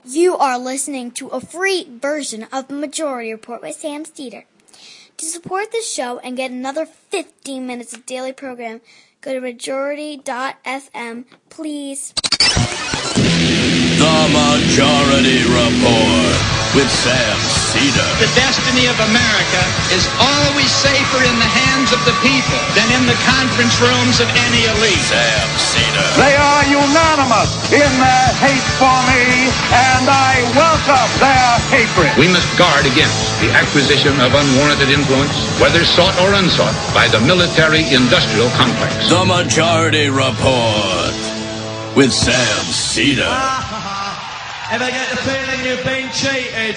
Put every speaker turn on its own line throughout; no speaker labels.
You are listening to a free version of the Majority Report with Sam Steeder. To support the show and get another 15 minutes of daily program, go to majority.fm, please.
The Majority Report with Sam Steeder.
The destiny of America is always safer in the hands of the people than in the conference rooms of any elite.
Sam Steeder.
They are unanimous in their hate for me, and I welcome their hatred.
We must guard against the acquisition of unwarranted influence, whether sought or unsought, by the military-industrial complex.
The Majority Report with Sam Steeder.
Ever get the feeling you've been cheated?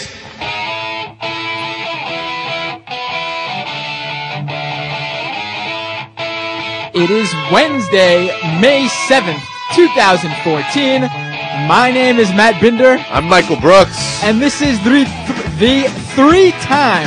It is Wednesday, May 7th, 2014. My name is Matt Binder.
I'm Michael Brooks.
And this is the three-time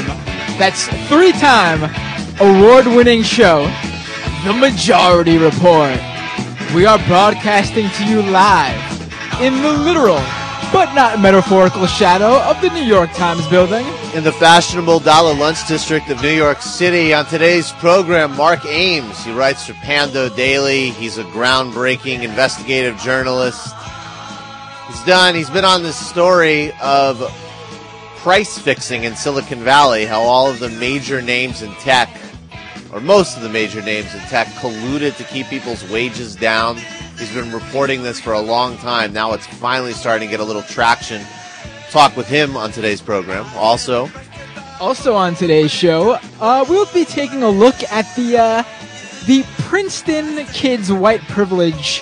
award-winning show, The Majority Report. We are broadcasting to you live in the literal but not metaphorical shadow of the New York Times building.
In the fashionable Dollar Lunch District of New York City. On today's program, Mark Ames. He writes for Pando Daily. He's a groundbreaking investigative journalist. He's been on this story of price fixing in Silicon Valley, how all of the major names in tech, or most of the major names in tech, colluded to keep people's wages down. He's been reporting this for a long time. Now it's finally starting to get a little traction. Talk with him on today's program. Also
on today's show, we'll be taking a look at the Princeton kids' white privilege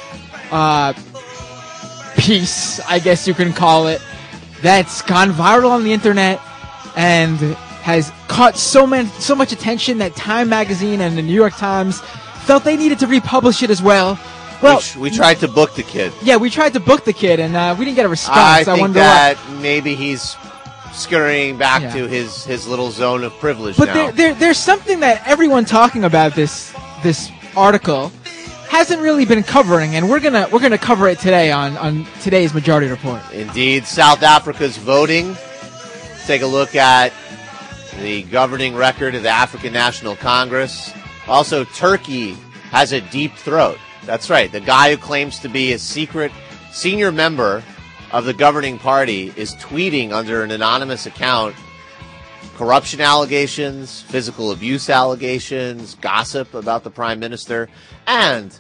piece, I guess you can call it, that's gone viral on the internet and has caught so much attention that Time Magazine and the New York Times felt they needed to republish it as well. Well,
we tried to book the kid.
Yeah, we tried to book the kid, and we didn't get a response.
I think that maybe he's scurrying back to his little zone of privilege
but
now.
There's something that everyone talking about this article hasn't really been covering, and we're gonna cover it today on today's Majority Report.
Indeed, South Africa's voting. Take a look at the governing record of the African National Congress. Also, Turkey has a deep throat. That's right. The guy who claims to be a secret senior member of the governing party is tweeting under an anonymous account corruption allegations, physical abuse allegations, gossip about the prime minister, and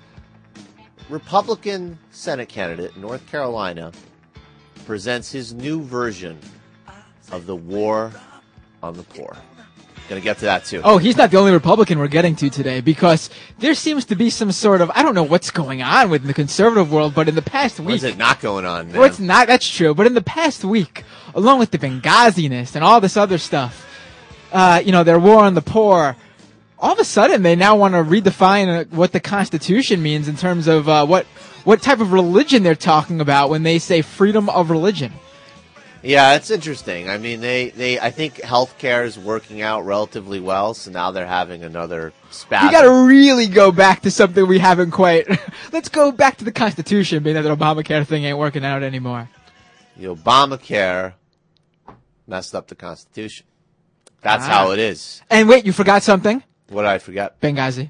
Republican Senate candidate in North Carolina presents his new version of the war on the poor. Going to get to that, too.
Oh, he's not the only Republican we're getting to today, because there seems to be some sort of, I don't know what's going on within the conservative world, but in the past week...
What is it not going on, man?
Well, it's not, that's true, but in the past week, along with the Benghazi-ness and all this other stuff, their war on the poor, all of a sudden they now want to redefine what the Constitution means in terms of what type of religion they're talking about when they say freedom of religion.
Yeah, it's interesting. I mean, I think healthcare is working out relatively well, so now they're having another spasm.
You got to really go back to something we haven't quite. Let's go back to the Constitution, being that the Obamacare thing ain't working out anymore.
The Obamacare messed up the Constitution. That's how it is.
And wait, you forgot something?
What did I forget?
Benghazi.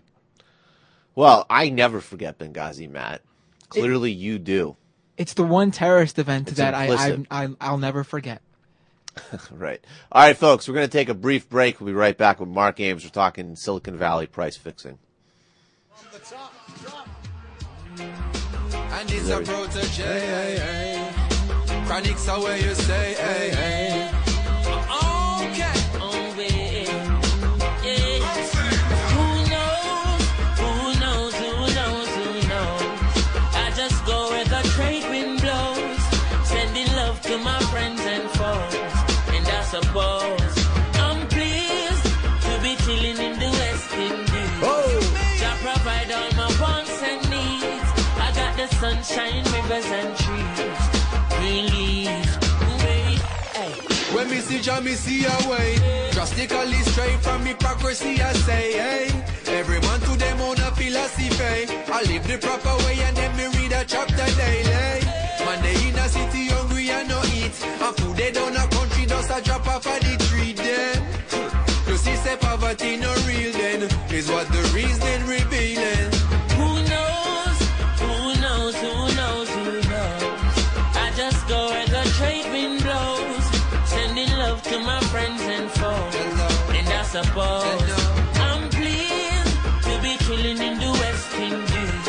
Well, I never forget Benghazi, Matt. Clearly, you do.
It's the one terrorist event
It's
that
implicit.
I'll never forget.
Right. All right, folks, we're going to take a brief break. We'll be right back with Mark Ames. We're talking Silicon Valley price fixing.
And it's a protege. Chronics are where you stay. Okay.
To my friends and foes, and I suppose I'm pleased to be chilling in the West Indies. I provide all my wants and needs. I got the sunshine, rivers and trees. Relief,
When me see Jah, me see a way. Drastically straight from hypocrisy, I say, hey. Every man to them own a philosophy. I live the proper way and then me read a chapter daily. Man, they in a city hungry and no eat. And food they down a country just a drop off of the tree then. You see, say poverty no real then. Is what the reason revealing.
Who knows? Who knows? Who knows? Who knows? I just go where the trade wind blows. Sending love to my friends and foes. And I suppose I'm pleased to be chilling in the West Indies.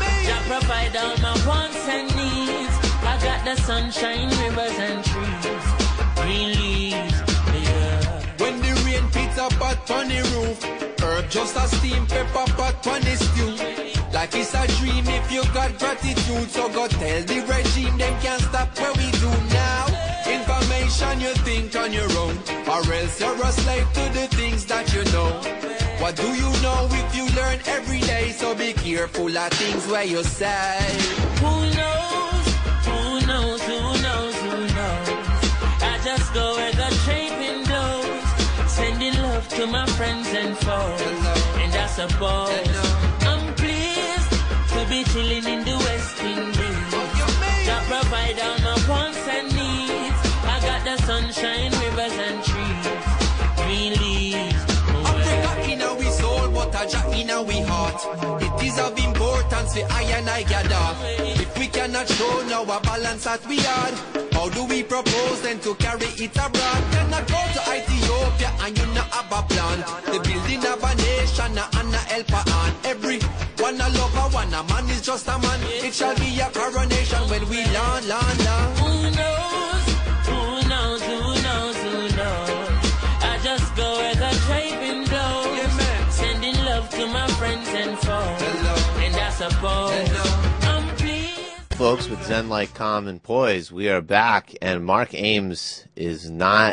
I provide all my wants and needs. I got the sunshine, rivers and trees. Green leaves, yeah.
When the rain pits up pot on the roof, herb just a steam pepper pot on the stew. Like it's a dream if you got gratitude. So go tell the regime them can't stop what we do now. Information you think on your own, or else you're a slave to the things that you know. What do you know if you learn every day? So be careful of things where you say.
Who knows? Who knows? Who knows? Who knows? I just go where the trade wind blows. Sending love to my friends and foes. And I suppose I'm pleased to be chilling in the West Indies. I provide all my wants and needs. I got the sunshine, rivers and trees. Green leaves.
Africa in our soul, but a jack in our heart. It is of importance for I and I gather. If we cannot show now a balance that we are, how do we propose then to carry it abroad? Cannot go to Ethiopia and you not have a plan. The building of a nation and a helper on. Every one a lover, one a man is just a man. It shall be a coronation when we land.
Who knows? Who knows? Who knows? Who knows? I just go where the trade wind blows.
Yeah,
sending love to my friends and foes. And I suppose I'm pleased.
Folks, with Zen Like Calm and Poise, we are back, and Mark Ames is not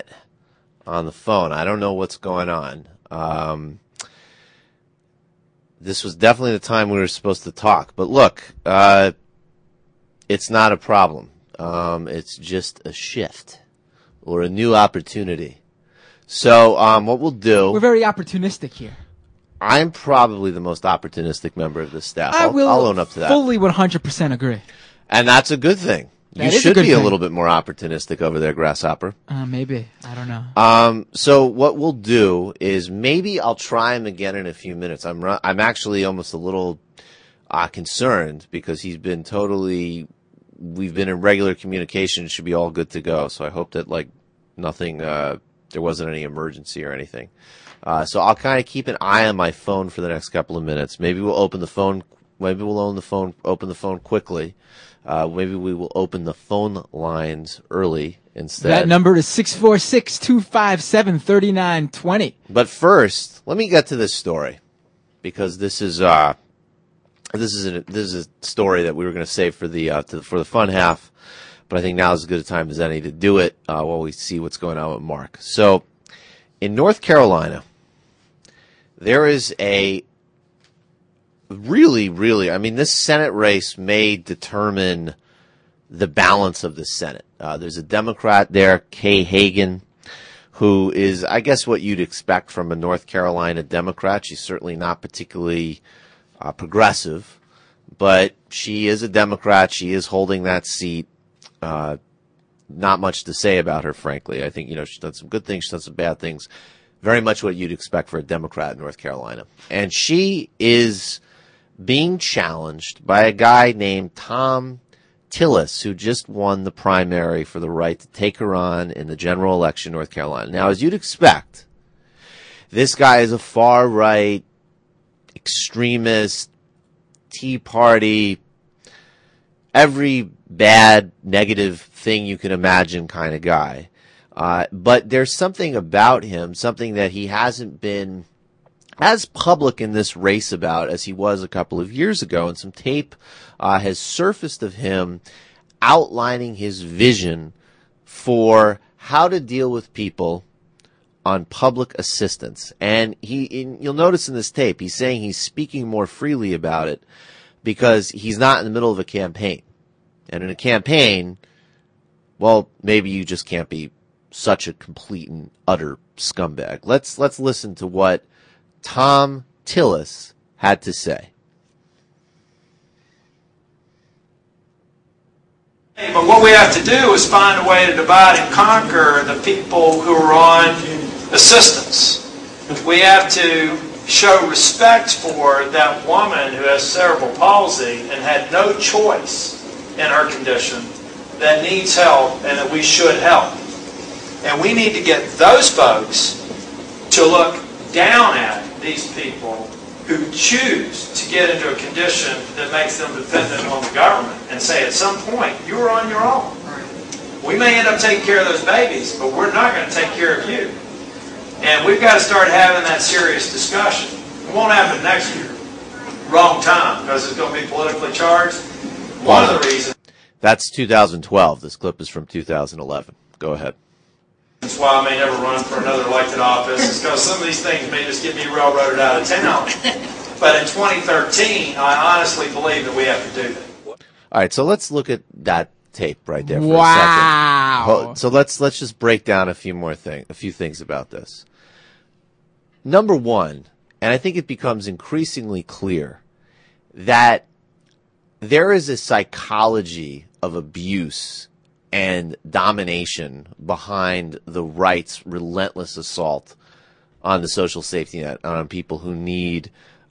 on the phone. I don't know what's going on. This was definitely the time we were supposed to talk. But look, it's not a problem. It's just a shift or a new opportunity. So what we'll do...
We're very opportunistic here.
I'm probably the most opportunistic member of this staff.
I'll
own up to that.
Fully 100% agree.
And that's a good thing. You should be a little bit more opportunistic over there, Grasshopper.
Maybe. I don't know.
So what we'll do is maybe I'll try him again in a few minutes. I'm actually almost a little concerned because we've been in regular communication. It should be all good to go. So I hope that nothing, there wasn't any emergency or anything. So I'll kind of keep an eye on my phone for the next couple of minutes. Maybe we'll open the phone. Maybe we'll open the phone quickly. Maybe we will open the phone lines early instead.
That number is 646-257-3920.
But first, let me get to this story because this is a story that we were going to save for the fun half. But I think now is as good a time as any to do it while we see what's going on with Mark. So, in North Carolina, there is a really, I mean, this Senate race may determine the balance of the Senate. There's a Democrat there, Kay Hagan, who is, I guess, what you'd expect from a North Carolina Democrat. She's certainly not particularly progressive, but she is a Democrat. She is holding that seat. Not much to say about her, frankly. I think, she's done some good things, she's done some bad things. Very much what you'd expect for a Democrat in North Carolina. And she is being challenged by a guy named Thom Tillis, who just won the primary for the right to take her on in the general election in North Carolina. Now, as you'd expect, this guy is a far-right, extremist, Tea Party, every bad, negative thing you can imagine kind of guy. But there's something about him, something that he hasn't been as public in this race about as he was a couple of years ago. And some tape has surfaced of him outlining his vision for how to deal with people on public assistance. And you'll notice in this tape, he's saying he's speaking more freely about it because he's not in the middle of a campaign. And in a campaign, well, maybe you just can't be such a complete and utter scumbag. Let's listen to what Thom Tillis had to say.
But what we have to do is find a way to divide and conquer the people who are on assistance. We have to show respect for that woman who has cerebral palsy and had no choice in her condition, that needs help and that we should help. And we need to get those folks to look down at these people who choose to get into a condition that makes them dependent on the government and say, at some point, you're on your own. We may end up taking care of those babies, but we're not going to take care of you. And we've got to start having that serious discussion. It won't happen next year. Wrong time, because it's going to be politically charged. One of the reasons...
That's 2012. This clip is from 2011. Go ahead.
That's why I may never run for another elected office, is because some of these things may just get me railroaded out of town. But in 2013, I honestly believe that we have to do that.
All right, so let's look at that tape right there for
Wow.
a second. So let's just break down a few things about this. Number one, and I think it becomes increasingly clear that there is a psychology of abuse and domination behind the right's relentless assault on the social safety net, on people who need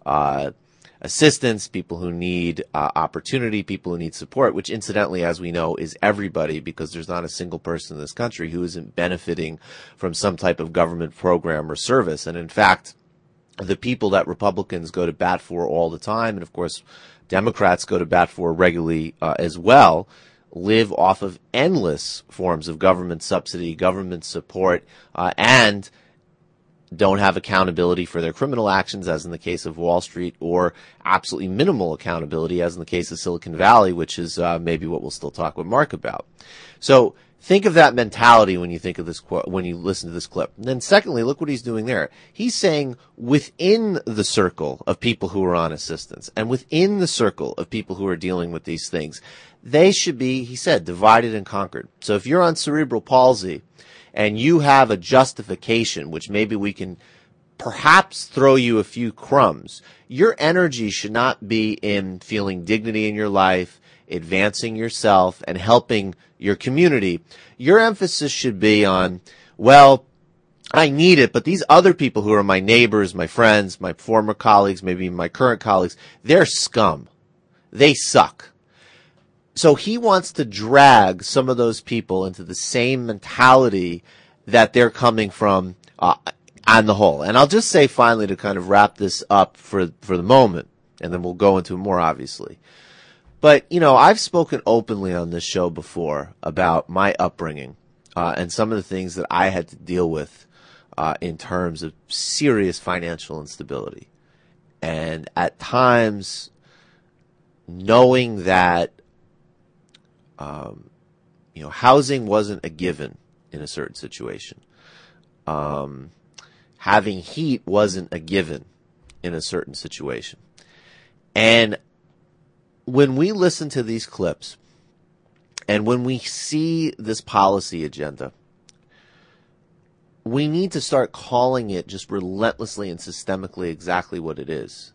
assistance, people who need opportunity, people who need support, which incidentally, as we know, is everybody, because there's not a single person in this country who isn't benefiting from some type of government program or service. And in fact, the people that Republicans go to bat for all the time, and of course Democrats go to bat for regularly as well, live off of endless forms of government subsidy, government support, and don't have accountability for their criminal actions, as in the case of Wall Street, or absolutely minimal accountability, as in the case of Silicon Valley, which is maybe what we'll still talk with Mark about. So think of that mentality when you think of this, when you listen to this clip. And then secondly, look what he's doing there. He's saying within the circle of people who are on assistance and within the circle of people who are dealing with these things, they should be, he said, divided and conquered. So if you're on cerebral palsy and you have a justification, which maybe we can perhaps throw you a few crumbs, your energy should not be in feeling dignity in your life, advancing yourself, and helping your community. Your emphasis should be on, well, I need it, but these other people who are my neighbors, my friends, my former colleagues, maybe my current colleagues, they're scum. They suck. So he wants to drag some of those people into the same mentality that they're coming from on the whole. And I'll just say finally, to kind of wrap this up for the moment, and then we'll go into it more obviously. But, you know, I've spoken openly on this show before about my upbringing and some of the things that I had to deal with in terms of serious financial instability. And at times, knowing that housing wasn't a given in a certain situation. Having heat wasn't a given in a certain situation. And when we listen to these clips and when we see this policy agenda, we need to start calling it just relentlessly and systemically exactly what it is.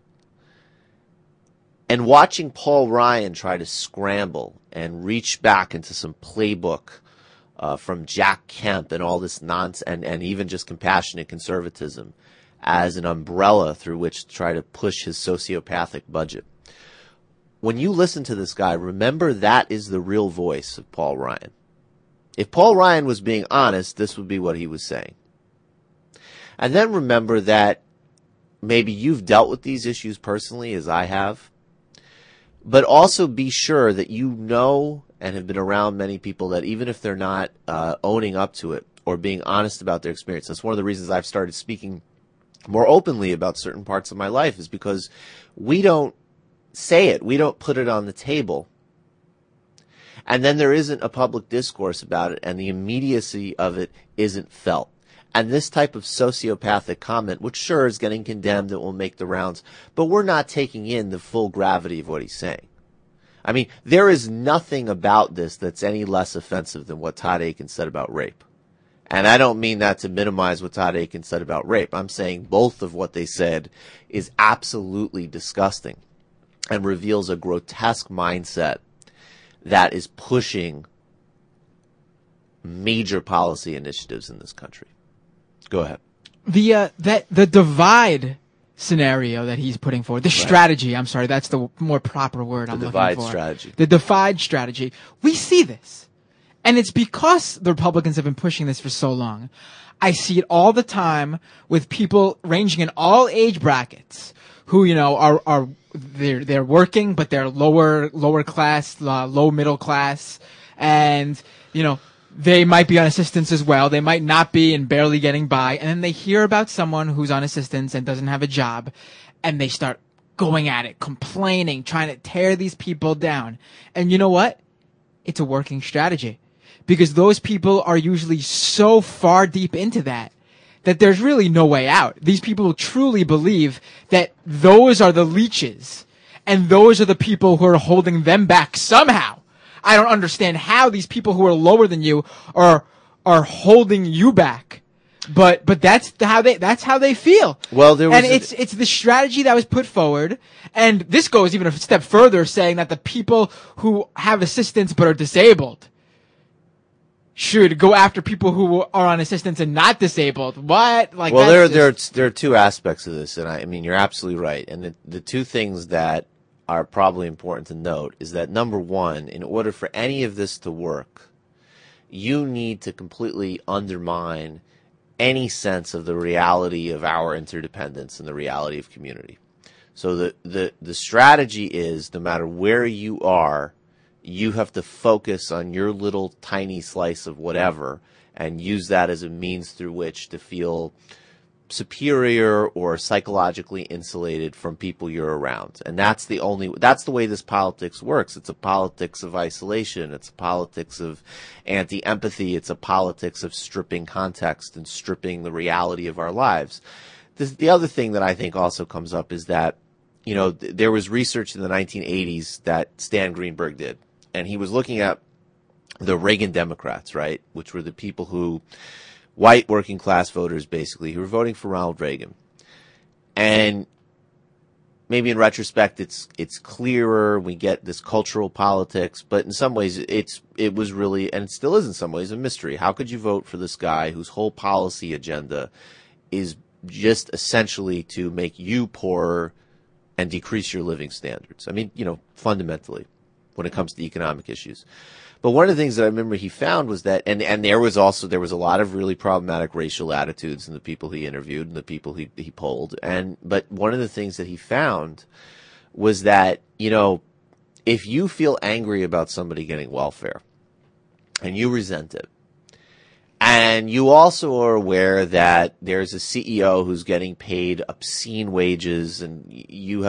And watching Paul Ryan try to scramble and reach back into some playbook from Jack Kemp and all this nonsense, and even just compassionate conservatism as an umbrella through which to try to push his sociopathic budget. When you listen to this guy, remember that is the real voice of Paul Ryan. If Paul Ryan was being honest, this would be what he was saying. And then remember that maybe you've dealt with these issues personally, as I have, but also be sure that you know and have been around many people that even if they're not owning up to it or being honest about their experience, that's one of the reasons I've started speaking more openly about certain parts of my life, is because we don't say it. We don't put it on the table. And then there isn't a public discourse about it, and the immediacy of it isn't felt. And this type of sociopathic comment, which sure is getting condemned, it will make the rounds, but we're not taking in the full gravity of what he's saying. I mean, there is nothing about this that's any less offensive than what Todd Akin said about rape. And I don't mean that to minimize what Todd Akin said about rape. I'm saying both of what they said is absolutely disgusting and reveals a grotesque mindset that is pushing major policy initiatives in this country. Go ahead.
The divide scenario that he's putting forward, the strategy, I'm sorry, that's the more proper word I'm looking for.
The divide strategy.
The divide strategy. We see this. And it's because the Republicans have been pushing this for so long. I see it all the time with people ranging in all age brackets who, you know, they're working, but they're lower class, low middle class, and, you know, they might be on assistance as well. They might not be and barely getting by. And then they hear about someone who's on assistance and doesn't have a job, and they start going at it, complaining, trying to tear these people down. And you know what? It's a working strategy, because those people are usually so far deep into that there's really no way out. These people truly believe that those are the leeches, and those are the people who are holding them back somehow. I don't understand how these people who are lower than you are holding you back. But that's how they feel.
Well,
it's the strategy that was put forward, and this goes even a step further, saying that the people who have assistance but are disabled should go after people who are on assistance and not disabled. What? Like,
well, there are two aspects of this, and I mean, you're absolutely right. And the two things that are probably important to note is that, number one, in order for any of this to work, you need to completely undermine any sense of the reality of our interdependence and the reality of community. So the strategy is, no matter where you are, you have to focus on your little tiny slice of whatever and use that as a means through which to feel superior or psychologically insulated from people you're around. And that's the way this politics works. It's a politics of isolation. It's a politics of anti-empathy. It's a politics of stripping context and stripping the reality of our lives. The other thing that I think also comes up is that, you know, there was research in the 1980s that Stan Greenberg did, and he was looking at the Reagan Democrats, right, which were the people who, white working class voters, basically, who were voting for Ronald Reagan. And maybe in retrospect, it's clearer. We get this cultural politics, but in some ways, it was really, and it still is in some ways, a mystery. How could you vote for this guy whose whole policy agenda is just essentially to make you poorer and decrease your living standards? I mean, you know, fundamentally, when it comes to economic issues. But one of the things that I remember he found was that, and there was a lot of really problematic racial attitudes in the people he interviewed and the people he polled. But one of the things that he found was that, you know, if you feel angry about somebody getting welfare and you resent it, and you also are aware that there's a CEO who's getting paid obscene wages and your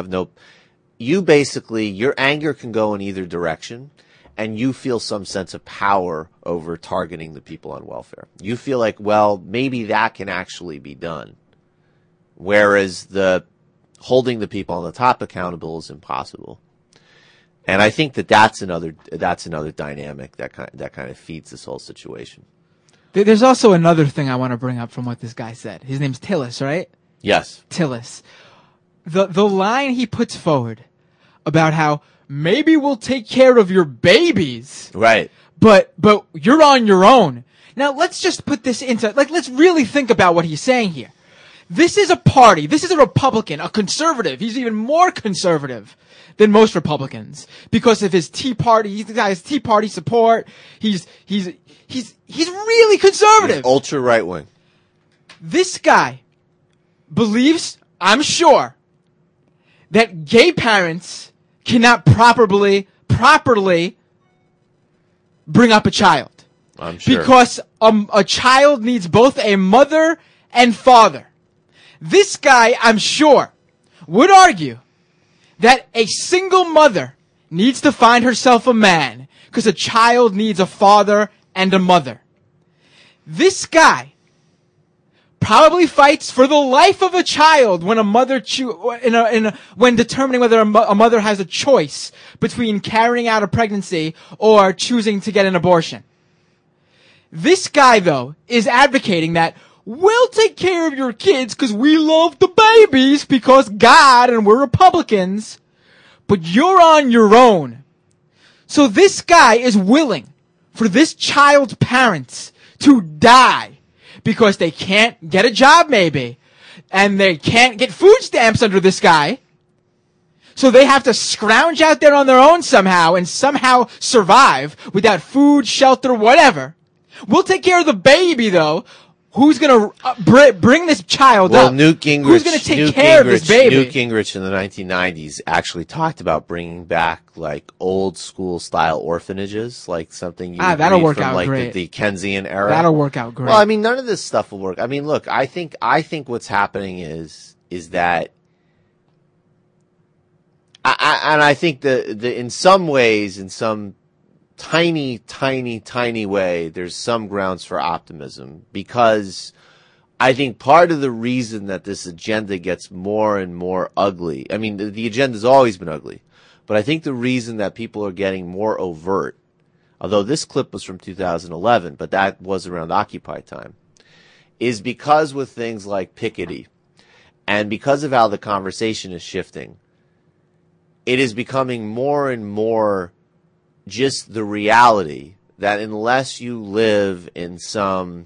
anger can go in either direction. And you feel some sense of power over targeting the people on welfare. You feel like, well, maybe that can actually be done. Whereas the holding the people on the top accountable is impossible. And I think that's another dynamic that kind of feeds this whole situation.
There's also another thing I want to bring up from what this guy said. His name's Tillis, right?
Yes.
Tillis. The line he puts forward about how maybe we'll take care of your babies.
Right.
But you're on your own. Now let's just put this into, let's really think about what he's saying here. This is a party. This is a Republican, a conservative. He's even more conservative than most Republicans because of his Tea Party. He's got his Tea Party support. He's really conservative.
He's ultra right wing.
This guy believes, I'm sure, that gay parents cannot properly bring up a child.
I'm sure.
Because a child needs both a mother and father. This guy, I'm sure, would argue that a single mother needs to find herself a man because a child needs a father and a mother. This guy probably fights for the life of a child when a mother when determining whether a mother has a choice between carrying out a pregnancy or choosing to get an abortion. This guy, though, is advocating that we'll take care of your kids because we love the babies because God and we're Republicans, but you're on your own. So this guy is willing for this child's parents to die because they can't get a job maybe, and they can't get food stamps under this guy. So they have to scrounge out there on their own somehow and somehow survive without food, shelter, whatever. We'll take care of the baby, though. Who's going to bring this child up?
Newt Gingrich,
who's going to take care of this baby?
Newt Gingrich in the 1990s actually talked about bringing back like old school style orphanages, like something you
that'll
read
work
from
out
like
great.
the Dickensian era.
That'll work out great.
Well, I mean, none of this stuff will work. I mean, look, I think what's happening is that, I think the in some ways, in some tiny way, there's some grounds for optimism, because I think part of the reason that this agenda gets more and more ugly, I mean, the agenda's always been ugly, but I think the reason that people are getting more overt, although this clip was from 2011, but that was around Occupy time, is because with things like Piketty, and because of how the conversation is shifting, it is becoming more and more just the reality that unless you live in some,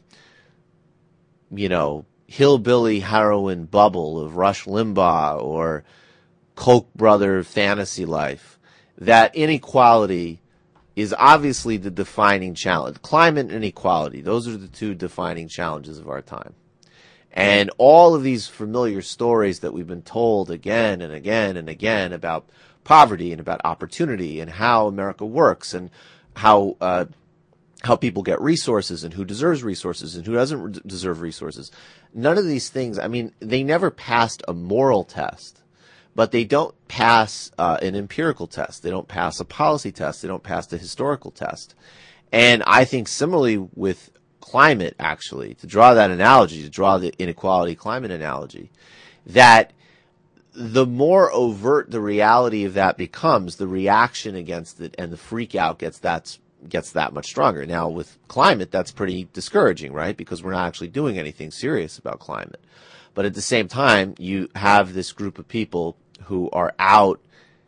hillbilly heroin bubble of Rush Limbaugh or Koch brother fantasy life, that inequality is obviously the defining challenge. Climate and inequality, those are the two defining challenges of our time. And all of these familiar stories that we've been told again and again and again about poverty and about opportunity and how America works and how people get resources and who deserves resources and who doesn't deserve resources. None of these things, I mean, they never passed a moral test, but they don't pass an empirical test. They don't pass a policy test. They don't pass the historical test. And I think similarly with climate, actually, to draw that analogy, to draw the inequality climate analogy, that the more overt the reality of that becomes, the reaction against it and the freak out gets that much stronger. Now, with climate, that's pretty discouraging, right? Because we're not actually doing anything serious about climate. But at the same time, you have this group of people who are out,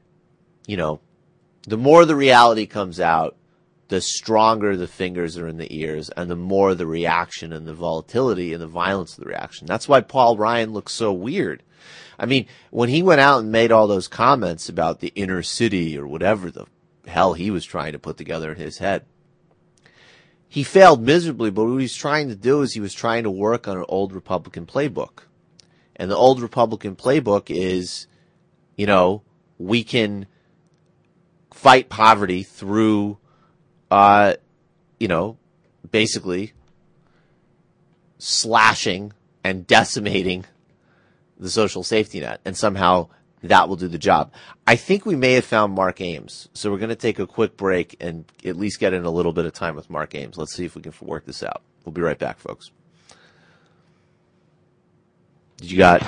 the more the reality comes out, the stronger the fingers are in the ears, and the more the reaction and the volatility and the violence of the reaction. That's why Paul Ryan looks so weird. I mean, when he went out and made all those comments about the inner city or whatever the hell he was trying to put together in his head, he failed miserably, but what he's trying to do is he was trying to work on an old Republican playbook. And the old Republican playbook is, we can fight poverty through, basically slashing and decimating the social safety net, and somehow that will do the job. I think we may have found Mark Ames, so we're going to take a quick break and at least get in a little bit of time with Mark Ames. Let's see if we can work this out. We'll be right back, folks. You got.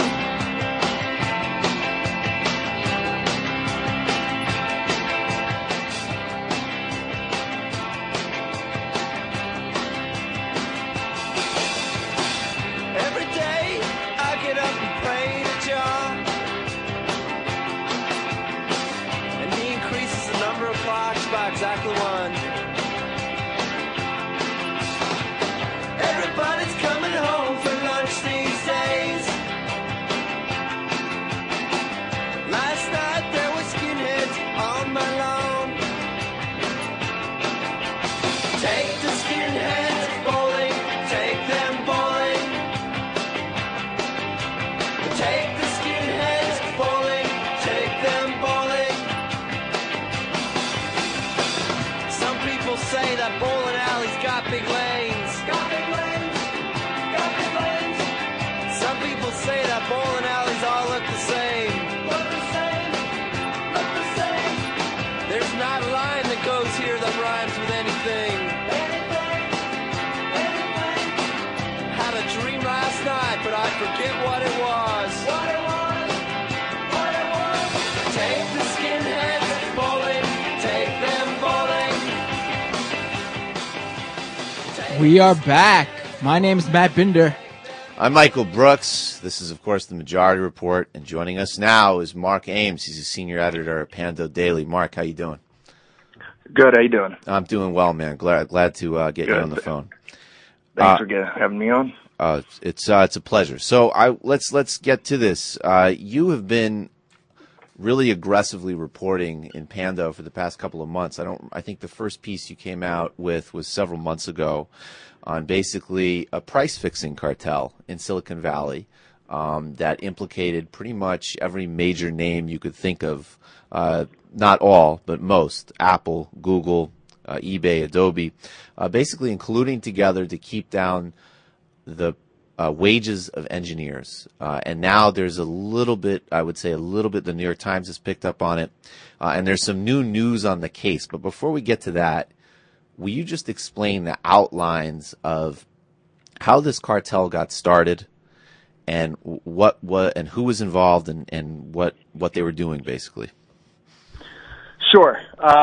We are back. My name is Matt Binder.
I'm Michael Brooks. This is, of course, the Majority Report, and joining us now is Mark Ames. He's a senior editor at Pando Daily. Mark, how you doing?
Good. How you doing?
I'm doing well, man. Glad to get you on the phone.
Thanks for having me on.
It's a pleasure. So let's get to this. You have been really aggressively reporting in Pando for the past couple of months. I think the first piece you came out with was several months ago on basically a price fixing cartel in Silicon Valley that implicated pretty much every major name you could think of. Not all, but most. Apple, Google, eBay, Adobe, basically including together to keep down the wages of engineers. And now there's a little bit, the New York Times has picked up on it, and there's some new news on the case. But before we get to that, will you just explain the outlines of how this cartel got started and what and who was involved and what they were doing, basically?
Sure.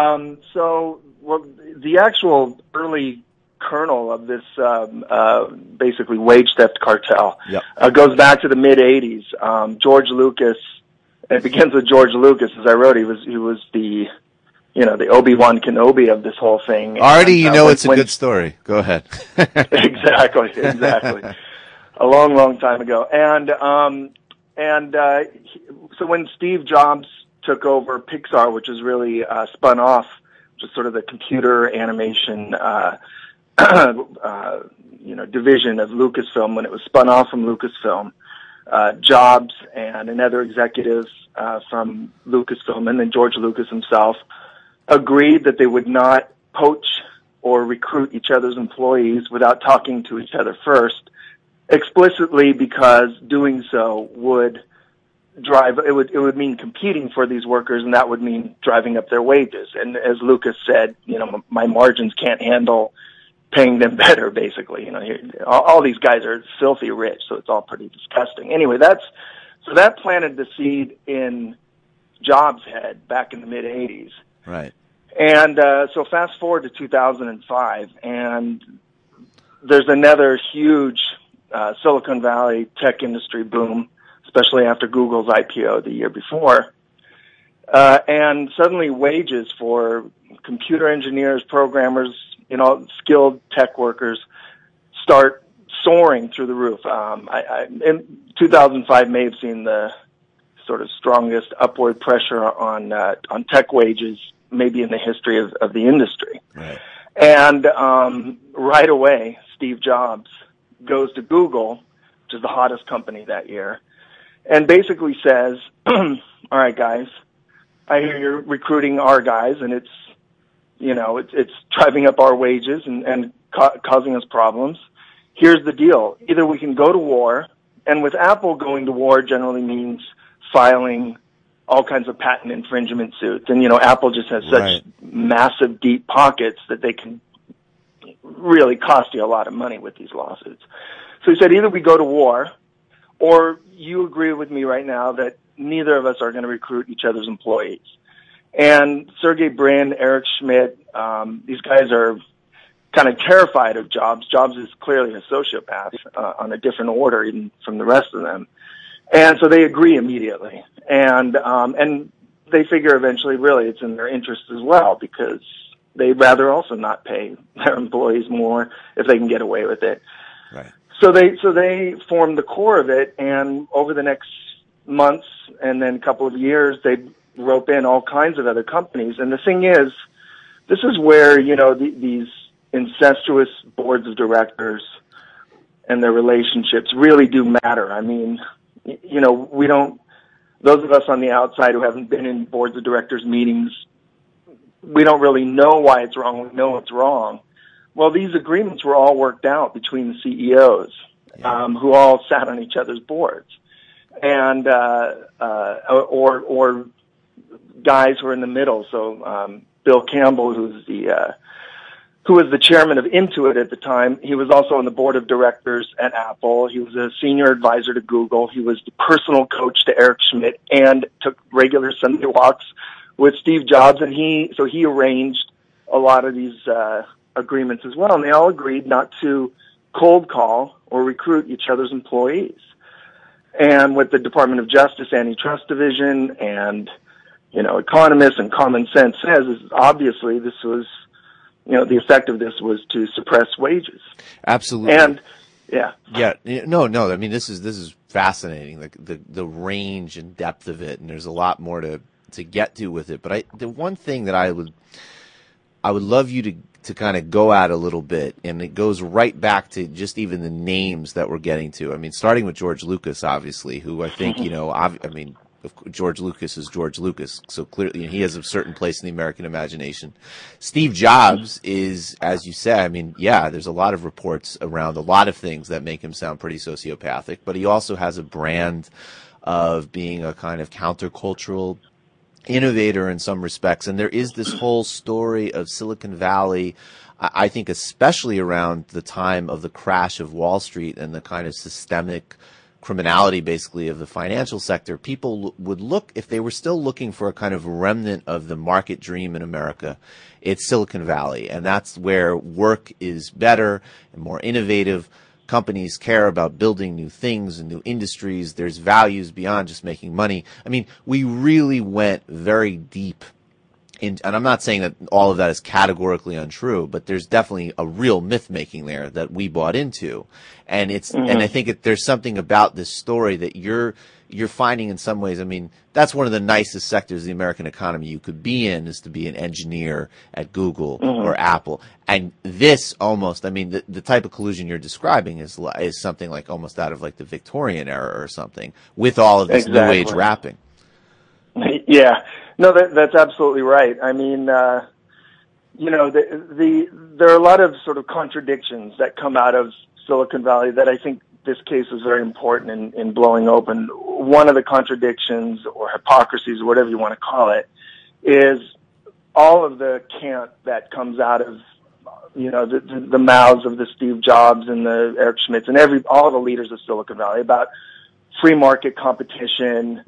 The actual early kernel of this basically wage theft cartel goes back to the mid '80s. George Lucas. It begins with George Lucas, as I wrote. He was the Obi-Wan Kenobi of this whole thing.
Already, it's a good story. Go ahead.
Exactly. A long time ago, so when Steve Jobs took over Pixar, which is really spun off, just sort of the computer animation, division of Lucasfilm. When it was spun off from Lucasfilm, Jobs and another executive from Lucasfilm, and then George Lucas himself, agreed that they would not poach or recruit each other's employees without talking to each other first, explicitly because doing so would it would mean competing for these workers, and that would mean driving up their wages. And as Lucas said, my margins can't handle paying them better, basically. All these guys are filthy rich, so it's all pretty disgusting. Anyway, that planted the seed in Jobs' head back in the mid '80s.
Right.
And so fast forward to 2005, and there's another huge Silicon Valley tech industry boom, especially after Google's IPO the year before. And suddenly wages for computer engineers, programmers, skilled tech workers start soaring through the roof. In 2005 may have seen the sort of strongest upward pressure on tech wages maybe in the history of the industry.
Right.
And right away, Steve Jobs goes to Google, which is the hottest company that year, and basically says, all right, guys, I hear you're recruiting our guys, and it's driving up our wages and causing us problems. Here's the deal. Either we can go to war, and with Apple, going to war generally means filing all kinds of patent infringement suits. And, Apple just has such massive, deep pockets that they can really cost you a lot of money with these lawsuits. So he said, either we go to war, or you agree with me right now that neither of us are going to recruit each other's employees. And Sergey Brin, Eric Schmidt, these guys are kind of terrified of Jobs. Jobs is clearly a sociopath on a different order even from the rest of them. And so they agree immediately. And they figure eventually really it's in their interest as well, because they'd rather also not pay their employees more if they can get away with it.
Right.
So they formed the core of it, and over the next months and then a couple of years, they'd rope in all kinds of other companies. And the thing is, this is where, these incestuous boards of directors and their relationships really do matter. I mean, those of us on the outside who haven't been in boards of directors meetings, we don't really know why it's wrong. We know it's wrong. Well, these agreements were all worked out between the CEOs, who all sat on each other's boards, and or guys who are in the middle. So Bill Campbell, who was the chairman of Intuit at the time, he was also on the board of directors at Apple. He was a senior advisor to Google. He was the personal coach to Eric Schmidt and took regular Sunday walks with Steve Jobs. And he arranged a lot of these agreements as well. And they all agreed not to cold call or recruit each other's employees. And with the Department of Justice Antitrust Division and economists and common sense says is obviously this was, the effect of this was to suppress wages.
Absolutely.
And yeah.
No. I mean, this is fascinating. The range and depth of it, and there's a lot more to get to with it. But the one thing that I would love you to kind of go at a little bit, and it goes right back to just even the names that we're getting to. I mean, starting with George Lucas, obviously, who I think, George Lucas is George Lucas, so clearly he has a certain place in the American imagination. Steve Jobs is, as you say, I mean, there's a lot of reports around a lot of things that make him sound pretty sociopathic, but he also has a brand of being a kind of countercultural innovator in some respects. And there is this whole story of Silicon Valley, I think especially around the time of the crash of Wall Street and the kind of systemic criminality basically of the financial sector. People would look, if they were still looking for a kind of remnant of the market dream in America, it's Silicon Valley. And that's where work is better and more innovative. Companies care about building new things and new industries. There's values beyond just making money. I mean, we really went very deep and I'm not saying that all of that is categorically untrue, but there's definitely a real myth making there that we bought into. And and I think there's something about this story that you're finding in some ways. I mean, that's one of the nicest sectors of the American economy you could be in, is to be an engineer at Google or Apple. And this almost, I mean, the type of collusion you're describing is something like almost out of like the Victorian era or something, with all of this new age wrapping.
Yeah. No, that's absolutely right. I mean, there are a lot of sort of contradictions that come out of Silicon Valley that I think this case is very important in blowing open. One of the contradictions or hypocrisies or whatever you want to call it is all of the cant that comes out of, the mouths of the Steve Jobs and the Eric Schmidts and all the leaders of Silicon Valley about free market competition,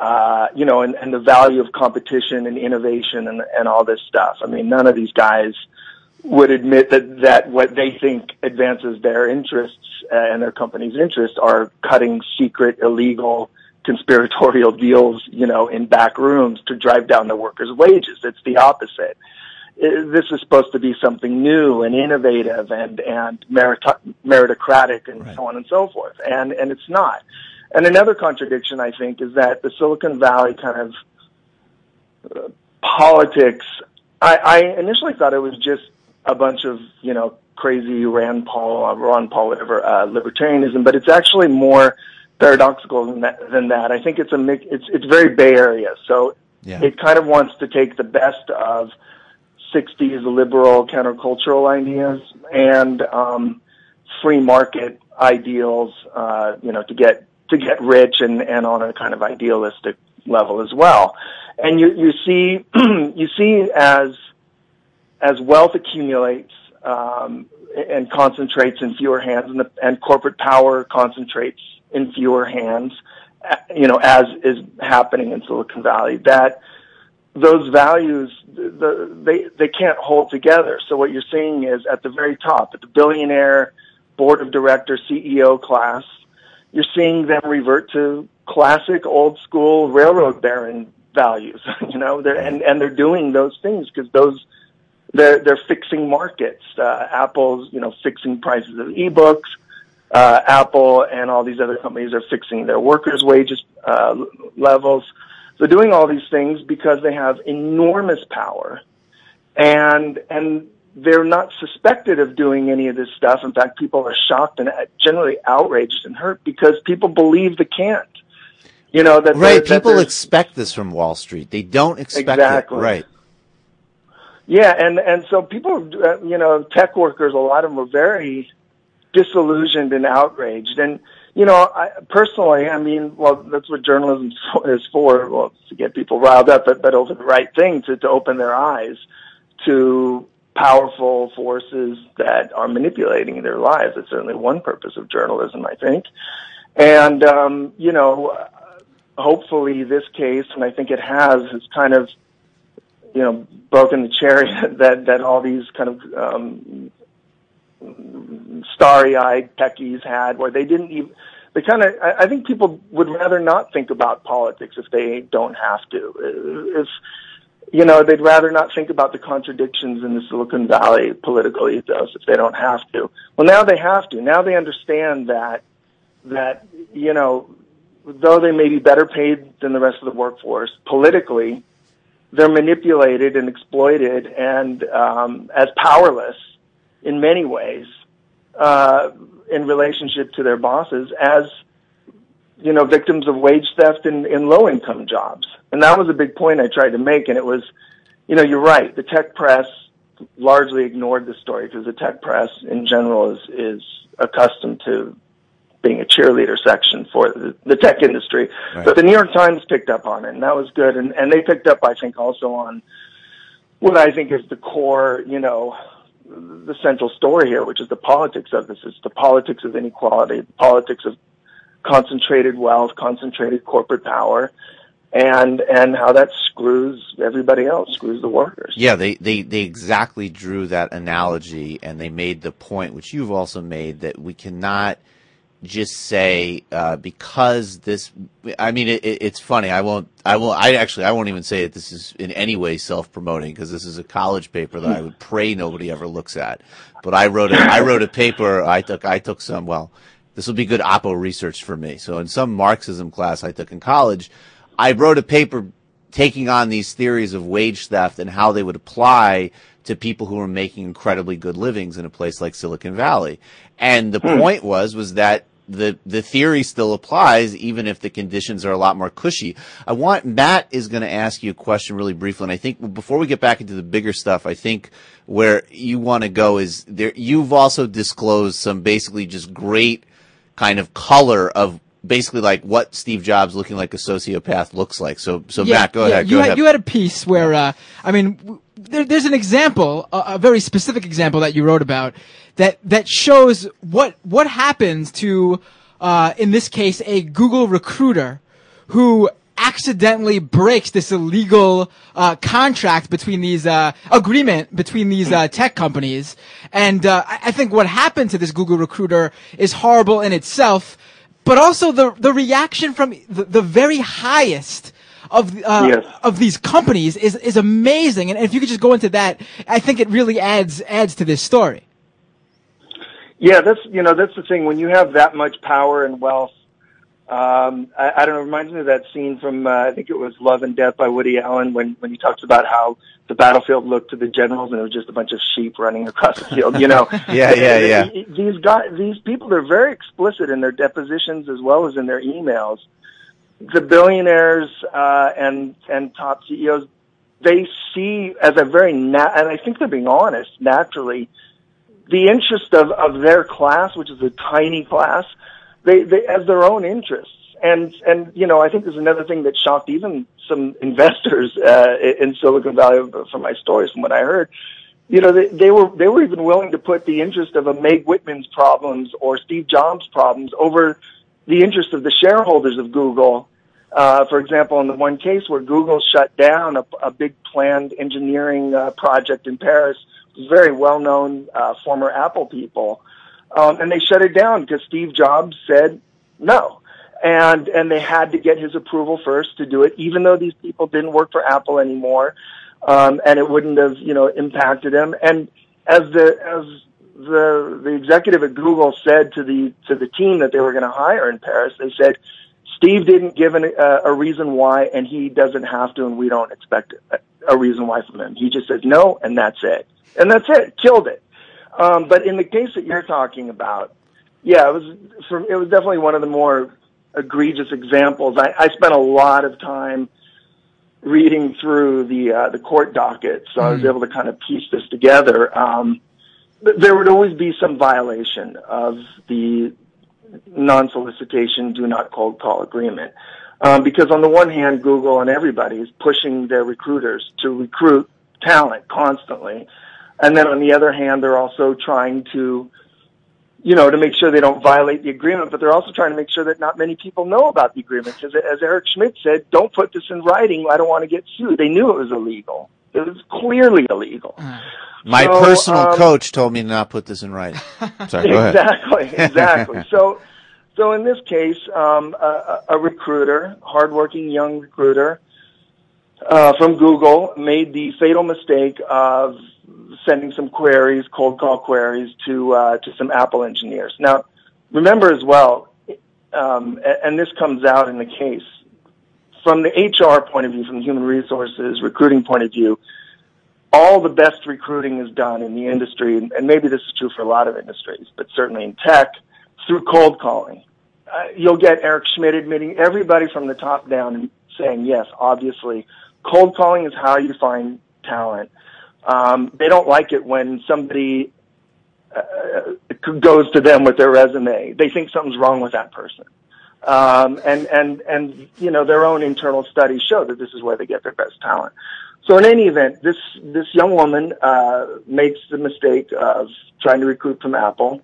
and the value of competition and innovation and all this stuff. I mean, none of these guys would admit that what they think advances their interests and their company's interests are cutting secret, illegal, conspiratorial deals, in back rooms to drive down the workers' wages. It's the opposite. This is supposed to be something new and innovative and meritocratic and so on and so forth. And it's not. And another contradiction, I think, is that the Silicon Valley kind of politics, I initially thought it was just a bunch of, crazy Ron Paul, whatever, libertarianism, but it's actually more paradoxical than that. I think it's a mix, it's very Bay Area. So it kind of wants to take the best of 60s liberal countercultural ideas and free market ideals, to get rich and on a kind of idealistic level as well. And you see as wealth accumulates, and concentrates in fewer hands and corporate power concentrates in fewer hands, as is happening in Silicon Valley, that those values, they can't hold together. So what you're seeing is at the very top, at the billionaire board of director CEO class, you're seeing them revert to classic old school railroad baron values, and they're doing those things because they're fixing markets. Apple's, fixing prices of ebooks. Apple and all these other companies are fixing their workers' wages, levels. They're doing all these things because they have enormous power and they're not suspected of doing any of this stuff. In fact, people are shocked and generally outraged and hurt because people believe they can't.
People expect this from Wall Street. They don't expect it. Right.
Yeah, and so people, tech workers, a lot of them are very disillusioned and outraged. And, personally, that's what journalism is for, to get people riled up, but over the right thing, to open their eyes to powerful forces that are manipulating their lives. It's certainly one purpose of journalism, I think. And, hopefully this case, and I think it has kind of, broken the cherry that all these kind of starry-eyed techies had, where they didn't even, I think people would rather not think about politics if they don't have to. They'd rather not think about the contradictions in the Silicon Valley political ethos if they don't have to. Well, now they have to. Now they understand that, though they may be better paid than the rest of the workforce, politically, they're manipulated and exploited and as powerless in many ways in relationship to their bosses as, victims of wage theft in low-income jobs. And that was a big point I tried to make, and it was, you're right, the tech press largely ignored the story because the tech press in general is accustomed to being a cheerleader section for the tech industry. Right. But the New York Times picked up on it, and that was good. And they picked up, I think, also on what I think is the core, the central story here, which is the politics of this. It's the politics of inequality, the politics of concentrated wealth, concentrated corporate power, and how that screws everybody else, screws the workers.
Yeah, they exactly drew that analogy, and they made the point, which you've also made, that we cannot just say because this. I mean, it's funny. I won't even say that this is in any way self-promoting, because this is a college paper that I would pray nobody ever looks at. But I wrote a paper. I took some. Well, this will be good Oppo research for me. So in some Marxism class I took in college, I wrote a paper taking on these theories of wage theft and how they would apply to people who were making incredibly good livings in a place like Silicon Valley. And the point was that the theory still applies even if the conditions are a lot more cushy. Matt is going to ask you a question really briefly, and I think before we get back into the bigger stuff, I think where you want to go is there. You've also disclosed some basically just great kind of color of basically like what Steve Jobs looking like a sociopath looks like. So Matt, go ahead.
You had a piece where, there's an example, a very specific example that you wrote about that shows what happens to, in this case, a Google recruiter who accidentally breaks this illegal contract between these agreement between these tech companies. And I think what happened to this Google recruiter is horrible in itself, but also the reaction from the very highest of these companies is amazing. And if you could just go into that, I think it really adds to this story.
Yeah, that's the thing. When you have that much power and wealth, I don't know, it reminds me of that scene from, I think it was Love and Death by Woody Allen when he talks about how the battlefield looked to the generals and it was just a bunch of sheep running across the field,
Yeah.
These people, they're very explicit in their depositions as well as in their emails. The billionaires, and top CEOs, they see as a very, and I think they're being honest, naturally, the interest of their class, which is a tiny class, they as their own interests. And I think there's another thing that shocked even some investors in Silicon Valley from my stories, from what I heard. They were even willing to put the interest of a Meg Whitman's problems or Steve Jobs' problems over the interest of the shareholders of Google. For example, in the one case where Google shut down a big planned engineering project in Paris, very well-known former Apple people, and they shut it down because Steve Jobs said no. And they had to get his approval first to do it, even though these people didn't work for Apple anymore, and it wouldn't have, impacted them. And as the executive at Google said to the team that they were going to hire in Paris, they said, Steve didn't give a reason why, and he doesn't have to, and we don't expect a reason why from him. He just says no, and that's it. And that's it. Killed it. But in the case that you're talking about, yeah, it was definitely one of the more egregious examples. I spent a lot of time reading through the court docket, so I was able to kind of piece this together. There would always be some violation of the non-solicitation, do not cold call agreement. Because on the one hand, Google and everybody is pushing their recruiters to recruit talent constantly. And then on the other hand, they're also trying to make sure they don't violate the agreement, but they're also trying to make sure that not many people know about the agreement. Because as Eric Schmidt said, don't put this in writing. I don't want to get sued. They knew it was illegal. It was clearly illegal.
My personal coach told me to not put this in writing. Sorry, go ahead.
Exactly. So So in this case, a recruiter, hardworking young recruiter from Google, made the fatal mistake of sending some queries, cold call queries, to some Apple engineers. Now, remember as well, and this comes out in the case, from the HR point of view, from the human resources, recruiting point of view, all the best recruiting is done in the industry, and maybe this is true for a lot of industries, but certainly in tech, through cold calling. You'll get Eric Schmidt admitting, everybody from the top down, and saying, yes, obviously, cold calling is how you find talent. They don't like it when somebody goes to them with their resume. They think something's wrong with that person. And you know, their own internal studies show that this is where they get their best talent. So in any event, this young woman makes the mistake of trying to recruit from Apple.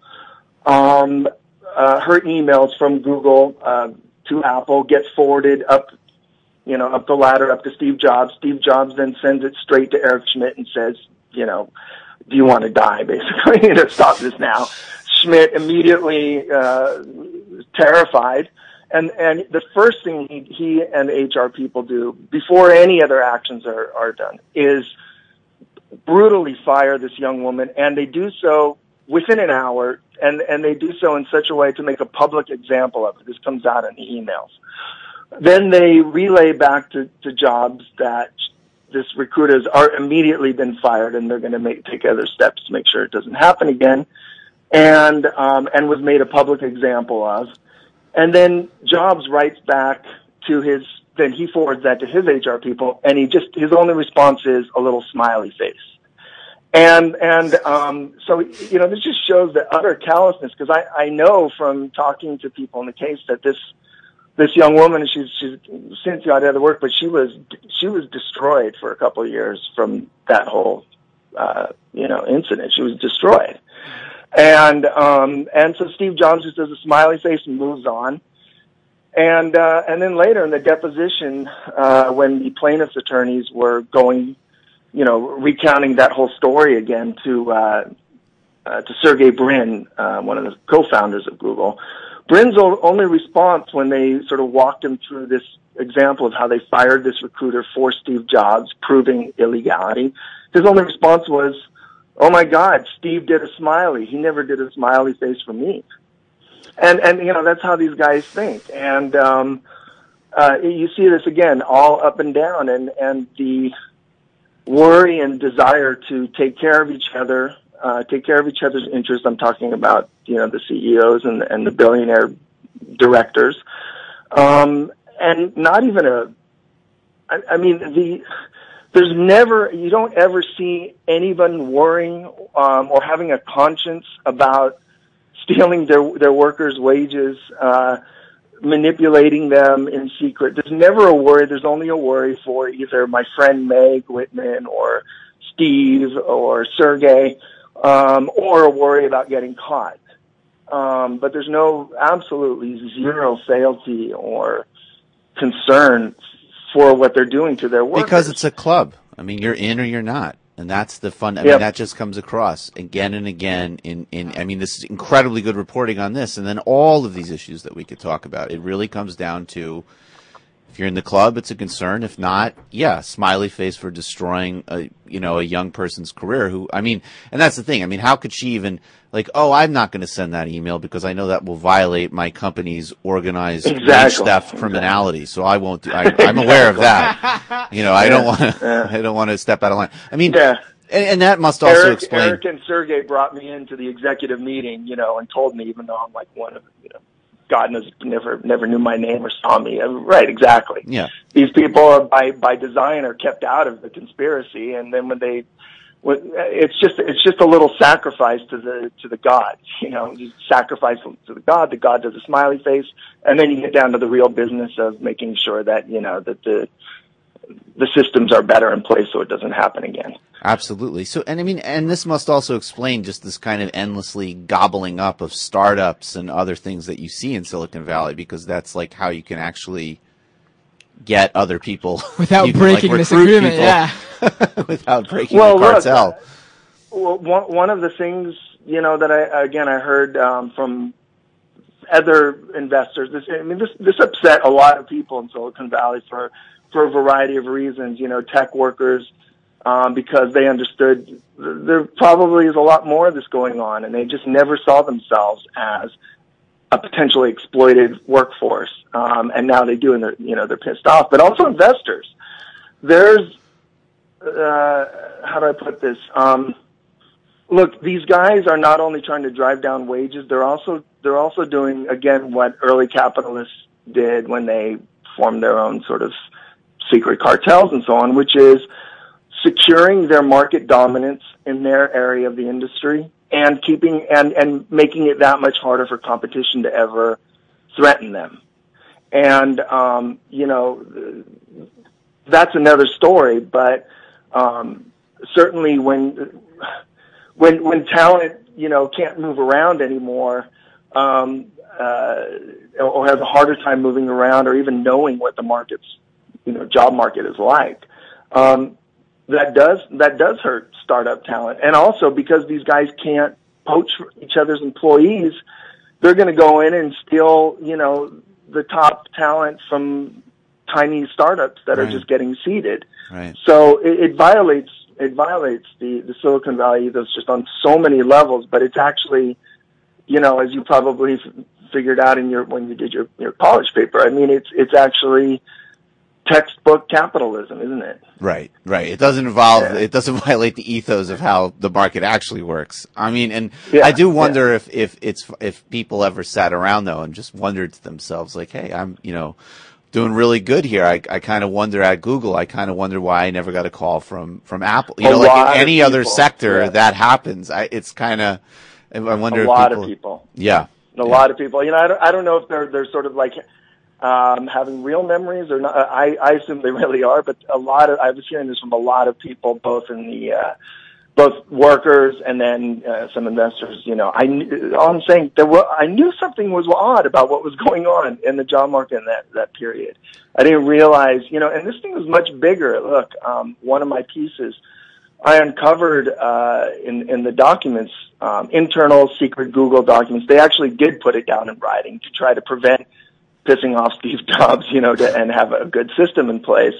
Her emails from Google to Apple get forwarded up the ladder, up to Steve Jobs. Steve Jobs then sends it straight to Eric Schmidt and says, you know, do you want to die, basically? You know, stop this now. Schmidt immediately terrified. And the first thing he and the HR people do before any other actions are done is brutally fire this young woman, and they do so within an hour, and they do so in such a way to make a public example of it. This comes out in the emails. Then they relay back to Jobs that this recruiter has immediately been fired, and they're going to take other steps to make sure it doesn't happen again, and was made a public example of. And then Jobs writes back to then he forwards that to his HR people, and his only response is a little smiley face. And so, you know, this just shows the utter callousness, because I know from talking to people in the case that this young woman, she's since got out of work, but she was destroyed for a couple of years from that whole, incident. She was destroyed. And so Steve Jobs just does a smiley face and moves on. And then later in the deposition, when the plaintiff's attorneys were going, recounting that whole story again to Sergey Brin, one of the co-founders of Google, Brin's only response when they sort of walked him through this example of how they fired this recruiter for Steve Jobs, proving illegality, his only response was, "Oh my God, Steve did a smiley. He never did a smiley face for me." And that's how these guys think. And you see this again all up and down, and the worry and desire to take care of each other, take care of each other's interests. I'm talking about, the CEOs and the billionaire directors. And not even you don't ever see anyone worrying, or having a conscience about stealing their workers' wages, manipulating them in secret. There's never a worry. There's only a worry for either my friend Meg Whitman or Steve or Sergey, or a worry about getting caught. But there's absolutely zero fealty or concern for what they're doing to their workers.
Because it's a club. I mean, you're in or you're not. And that's the fun. I mean, that just comes across again and again this is incredibly good reporting on this. And then all of these issues that we could talk about. It really comes down to, if you're in the club, it's a concern. If not, smiley face for destroying a young person's career and that's the thing. I mean, how could she even I'm not going to send that email because I know that will violate my company's organized wage theft criminality. So I won't I'm aware of that. I don't want to step out of line. I mean, and that must also explain.
Eric and Sergey brought me into the executive meeting, and told me, even though I'm like one of, God knows, never knew my name or saw me. Right, exactly.
Yeah.
These people by design are kept out of the conspiracy, and then it's just a little sacrifice to the gods. You sacrifice to the god does a smiley face, and then you get down to the real business of making sure that that the systems are better in place so it doesn't happen again.
Absolutely. So, and this must also explain just this kind of endlessly gobbling up of startups and other things that you see in Silicon Valley, because that's like how you can actually get other people
without breaking this agreement.
Without breaking the cartel.
One of the things that I heard from other investors. This upset a lot of people in Silicon Valley for a variety of reasons. Tech workers, because they understood there probably is a lot more of this going on, and they just never saw themselves as a potentially exploited workforce. And now they do, and they're pissed off. But also investors. There's how do I put this? Look, these guys are not only trying to drive down wages, they're also doing, again, what early capitalists did when they formed their own sort of secret cartels and so on, which is securing their market dominance in their area of the industry and keeping and making it that much harder for competition to ever threaten them. And that's another story, but certainly when talent, can't move around anymore, or has a harder time moving around or even knowing what the market's, job market is like, that does hurt startup talent. And also because these guys can't poach each other's employees, they're going to go in and steal, the top talent from tiny startups that are just getting seeded.
Right.
So it violates the Silicon Valley ethos just on so many levels, but it's actually, as you probably figured out when you did your college paper, it's actually textbook capitalism, isn't it?
Right. It doesn't violate the ethos of how the market actually works. I do wonder if people ever sat around though and just wondered to themselves like, hey, I'm, doing really good here. I kind of wonder at Google. I kind of wonder why I never got a call from Apple. Like in any other sector that happens. It's kind of. I wonder if
lot of people.
Yeah.
A lot of people. I don't know if they're sort of like having real memories or not. I assume they really are, but I was hearing this from a lot of people, both in the both workers and then some investors. All I'm saying, I knew something was odd about what was going on in the job market in that period. I didn't realize, and this thing was much bigger. Look, one of my pieces, I uncovered in the documents, internal secret Google documents. They actually did put it down in writing to try to prevent pissing off Steve Jobs, and have a good system in place.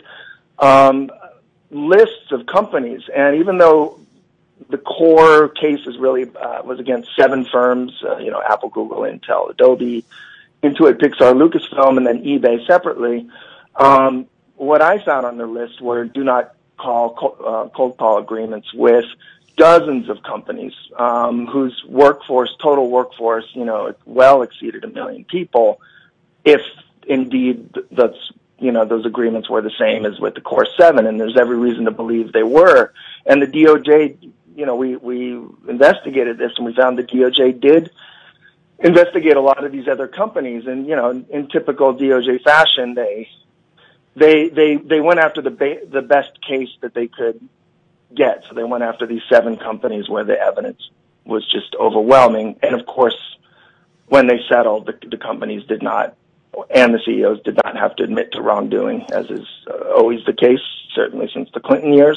Lists of companies, and even though the core case is really was against 7 firms, Apple, Google, Intel, Adobe, Intuit, Pixar, Lucasfilm, and then eBay separately. What I found on their list were do not call cold call agreements with dozens of companies whose total workforce, well exceeded 1 million people. If indeed those agreements were the same as with the core 7, and there's every reason to believe they were. And the DOJ, we investigated this, and we found the DOJ did investigate a lot of these other companies, and in typical DOJ fashion, they went after the best case that they could get. So they went after these 7 companies where the evidence was just overwhelming, and of course, when they settled, the companies did not, and the CEOs did not have to admit to wrongdoing, as is always the case, certainly since the Clinton years.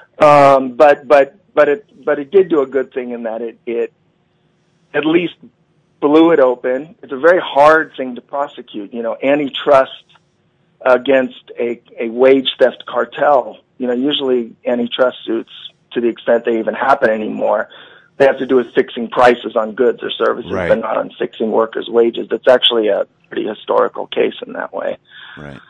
But it did do a good thing in that it at least blew it open. It's a very hard thing to prosecute. Antitrust against a wage theft cartel. Usually antitrust suits, to the extent they even happen anymore, they have to do with fixing prices on goods or services,
right,
but not on fixing workers' wages. That's actually a pretty historical case in that way.
Right.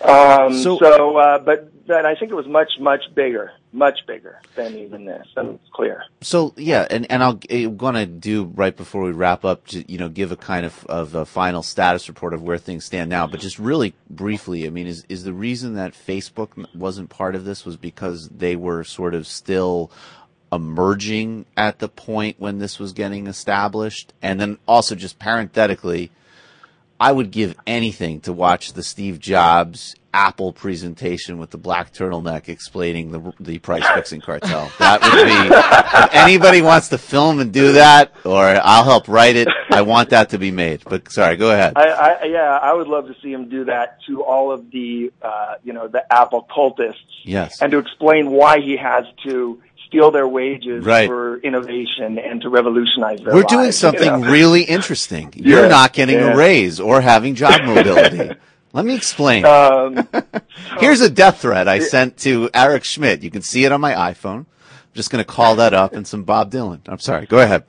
But I think it was much bigger than even this. That's clear.
So yeah, and I'm going to do right before we wrap up, give a kind of a final status report of where things stand now. But just really briefly, is the reason that Facebook wasn't part of this was because they were sort of still emerging at the point when this was getting established? And then also just parenthetically, I would give anything to watch the Steve Jobs Apple presentation with the black turtleneck explaining the price fixing cartel. That would be, if anybody wants to film and do that, or I'll help write it, I want that to be made. But sorry, go ahead.
I would love to see him do that to all of the, the Apple cultists.
Yes.
And to explain why he has to steal their wages
Right.
for innovation and to revolutionize their
We're
lives.
doing something
you know?
really interesting. You're
Yeah,
not getting
yeah.
a raise or having job mobility. Let me explain.
Um,
Here's a death threat I sent to Eric Schmidt. You can see it on my iPhone. I'm just going to call that up and some Bob Dylan. I'm sorry. Go ahead.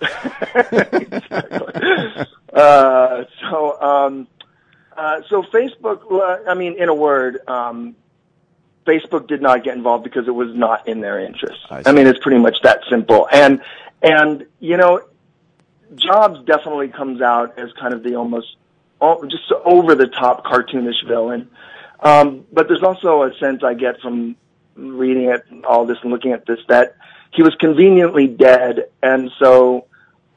So Facebook, I mean, in a word, Facebook did not get involved because it was not in their interest. I mean, it's pretty much that simple. And, you know, Jobs definitely comes out as kind of the almost just over the top cartoonish villain. But there's also a sense I get from reading it, all this and looking at this, that he was conveniently dead. And so,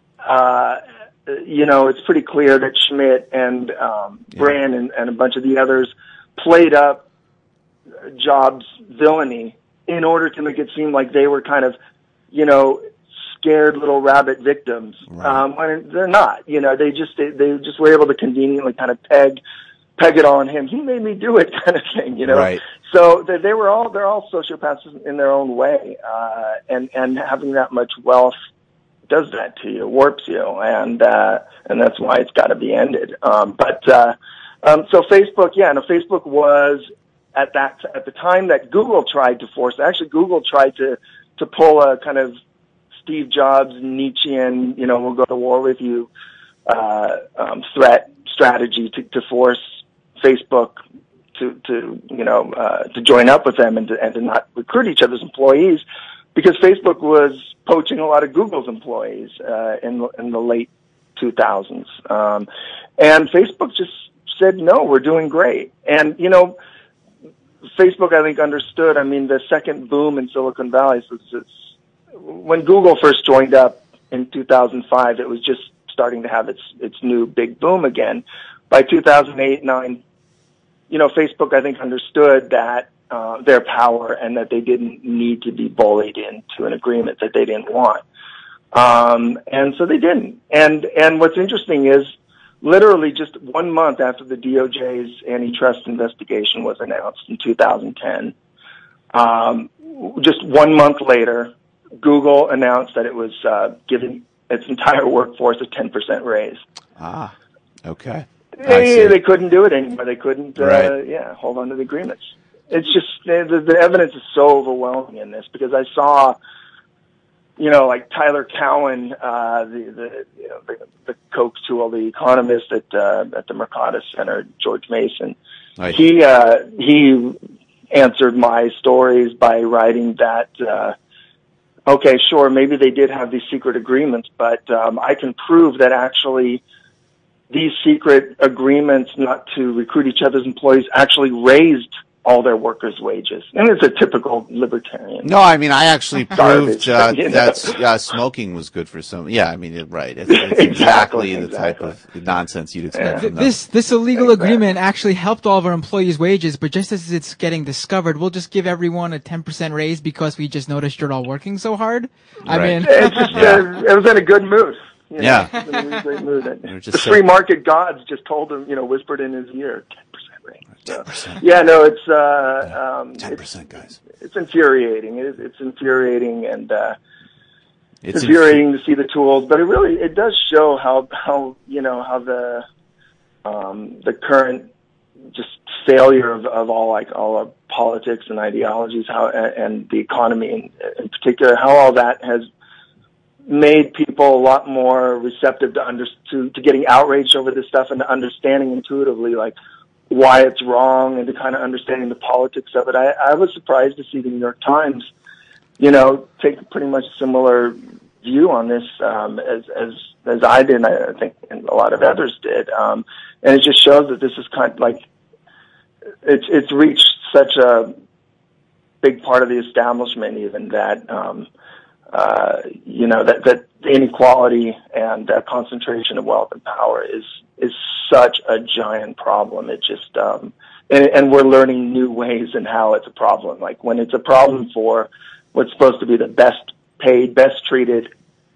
you know, it's pretty clear that Schmidt and Bran and a bunch of the others played up Jobs' villainy in order to make it seem like they were kind of, you know, scared little rabbit victims.
Right.
When they're not, you know, they just were able to conveniently kind of peg it on him. He made me do it, kind of thing, you know.
Right.
So they're all sociopaths in their own way, and having that much wealth does that to you, warps you, and that's why it's got to be ended. So Facebook, Facebook was at the time that Google tried to force. Actually, Google tried to pull a kind of Steve Jobs Nietzschean, you know, we'll go to war with you threat strategy to force Facebook to join up with them and to not recruit each other's employees, because Facebook was poaching a lot of Google's employees in the late 2000s, and Facebook just said no, we're doing great. And you know, Facebook, I think, understood. I mean, the second boom in Silicon Valley was when Google first joined up in 2005. It was just starting to have its new big boom again. By 2008-9, you know, Facebook, I think, understood that their power and that they didn't need to be bullied into an agreement that they didn't want, and so they didn't. And what's interesting is, literally just 1 month after the DOJ's antitrust investigation was announced in 2010, just 1 month later, Google announced that it was giving its entire workforce a 10% raise.
Ah, okay.
They couldn't do it anymore. They couldn't,
right.
Hold on to the agreements. It's just, the evidence is so overwhelming in this, because I saw, you know, like Tyler Cowen, the Coke tool, the economist at the Mercatus Center, George Mason.
Right.
He answered my stories by writing that, okay, sure, maybe they did have these secret agreements, but I can prove that actually these secret agreements not to recruit each other's employees actually raised all their workers' wages. And it's a typical libertarian.
No, I mean, I actually proved
Garbage,
that smoking was good for some. Yeah, I mean, right. It's exactly the type of nonsense you'd expect from them.
This illegal agreement actually helped all of our employees' wages, but just as it's getting discovered, we'll just give everyone a 10% raise because we just noticed you're all working so hard. I mean,
it's just, it was in a good mood. You know,
yeah.
It was in a really great mood.
Just
the free market gods just told him, you know, whispered in his ear, 10% rate.
10%.
Yeah, no, it's
10%, guys.
It's infuriating. It's infuriating, and
It's
infuriating to see the tools. But it does show how you know, how the current just failure of all our politics and ideologies, and the economy in particular, how all that has made people a lot more receptive to getting outraged over this stuff, and to understanding intuitively, like, why it's wrong, and to kind of understanding the politics of it. I was surprised to see the New York Times, you know, take pretty much similar view on this as I did, and I think and a lot of others did. And it just shows that this is kind of like it's reached such a big part of the establishment, even that you know, that inequality and concentration of wealth and power is such a giant problem. It just and we're learning new ways in how it's a problem. Like, when it's a problem for what's supposed to be the best paid, best treated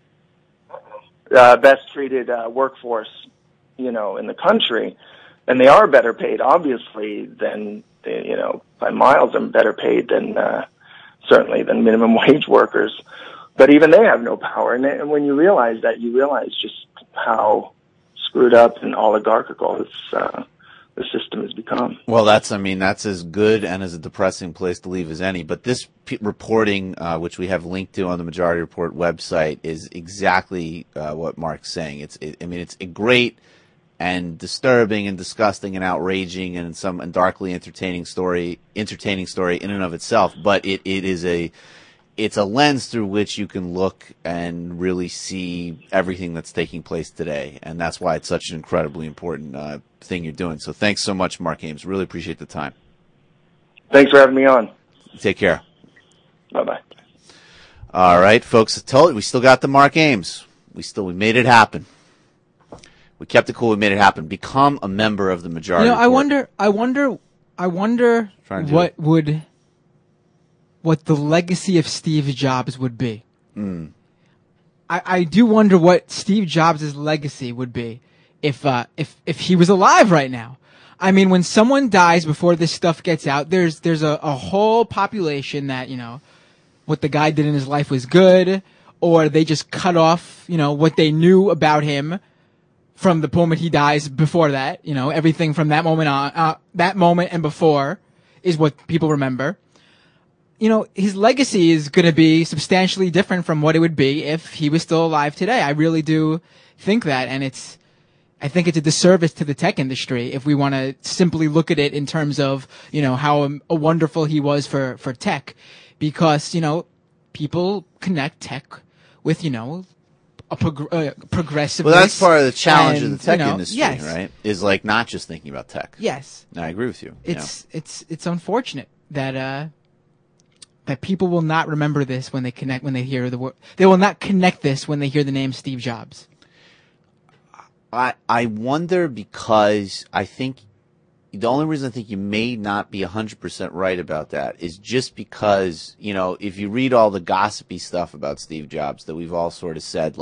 workforce, you know, in the country, and they are better paid, obviously, than, you know, by miles, and better paid than certainly, than minimum wage workers. But even they have no power. And when you realize that, you realize just how screwed up and oligarchical the system has become.
Well, that's as good and as a depressing place to leave as any. But this reporting, which we have linked to on the Majority Report website, is exactly what Mark's saying. It's a great and disturbing and disgusting and outraging and darkly entertaining story in and of itself. But it's a lens through which you can look and really see everything that's taking place today. And that's why it's such an incredibly important thing you're doing. So thanks so much, Mark Ames. Really appreciate the time.
Thanks for having me on.
Take care.
Bye-bye.
All right, folks. I told you, we still got the Mark Ames. We made it happen. We kept it cool. We made it happen. Become a member of the Majority Report.
I wonder what the legacy of Steve Jobs would be. I do wonder what Steve Jobs' legacy would be if he was alive right now. I mean, when someone dies before this stuff gets out, there's a whole population that, what the guy did in his life was good, or they just cut off, what they knew about him from the moment he dies before that. Everything from that moment on, that moment and before is what people remember. His legacy is going to be substantially different from what it would be if he was still alive today. I really do think that, and I think it's a disservice to the tech industry if we want to simply look at it in terms of, how wonderful he was for tech, because, people connect tech with, a progressive.
Well, that's part of the challenge of the tech industry,
yes.
right? Is like not just thinking about tech.
Yes.
I agree with you.
It's unfortunate that people will not remember this when they hear the word. They will not connect this when they hear the name Steve Jobs.
I wonder, because I think the only reason I think you may not be 100% right about that is just because, if you read all the gossipy stuff about Steve Jobs that we've all sort of said,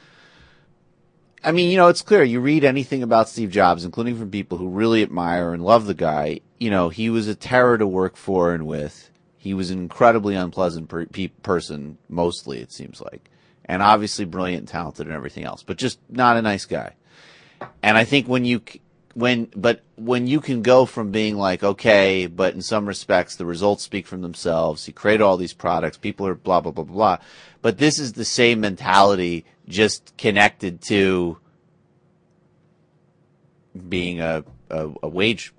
it's clear. You read anything about Steve Jobs, including from people who really admire and love the guy, he was a terror to work for and with. He was an incredibly unpleasant person, mostly, it seems like. And obviously brilliant and talented and everything else, but just not a nice guy. And I think when you can go from being like, okay, but in some respects the results speak for themselves. He created all these products. People are blah, blah, blah, blah. But this is the same mentality just connected to being a wage,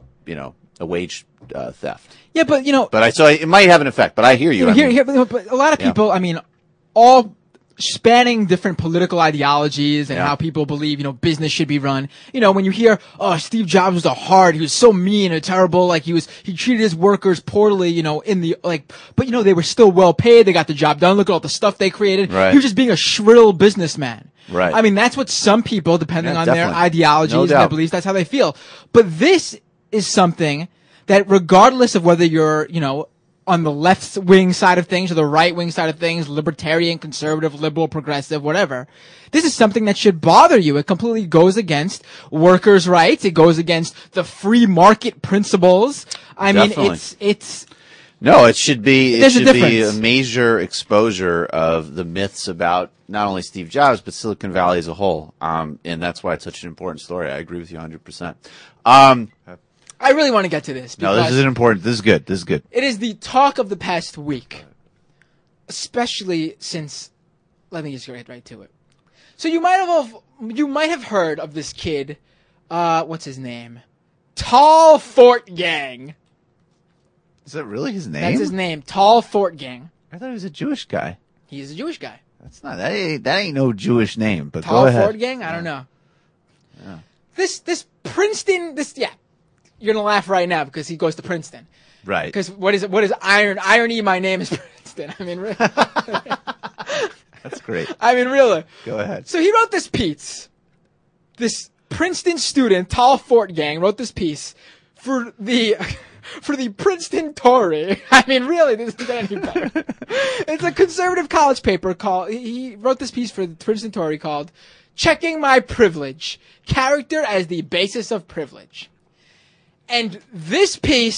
theft.
Yeah, but
so it might have an effect. But I hear you.
But a lot of people, all spanning different political ideologies and how people believe, business should be run. When you hear, oh, Steve Jobs was he was so mean and terrible, he treated his workers poorly, but they were still well paid. They got the job done. Look at all the stuff they created.
Right.
He was just being a shrill businessman.
Right.
That's what some people, depending on
definitely.
their ideologies
No
and
doubt.
their beliefs, that's how they feel. But this is something that regardless of whether you're, on the left wing side of things or the right wing side of things, libertarian, conservative, liberal, progressive, whatever, this is something that should bother you. It completely goes against workers' rights. It goes against the free market principles.
Definitely.
No,
it should be.
There's
It
a
should be
difference.
a major exposure of the myths about not only Steve Jobs but Silicon Valley as a whole. And that's why it's such an important story. I agree with you 100%.
I really want to get to this.
No, this is important. This is good.
It is the talk of the past week, especially since. Let me just get right to it. So you might have heard of this kid. What's his name? Tall Fort Gang.
Is that really his name?
That's his name. Tall Fort Gang.
I thought he was a Jewish guy.
He is a Jewish guy.
That's not. That ain't no Jewish name. But
Tall
go ahead.
Fort Gang. I don't know. Yeah. This Princeton. You're gonna laugh right now because he goes to Princeton.
Right.
Because what is irony? My name is Princeton. Really.
That's great.
Really.
Go ahead.
So he wrote this piece. This Princeton student, Tall Fort Gang, wrote this piece for the Princeton Tory. Really, this isn't any better. It's a conservative college paper he wrote this piece for the Princeton Tory called "Checking My Privilege: Character as the Basis of Privilege." And this piece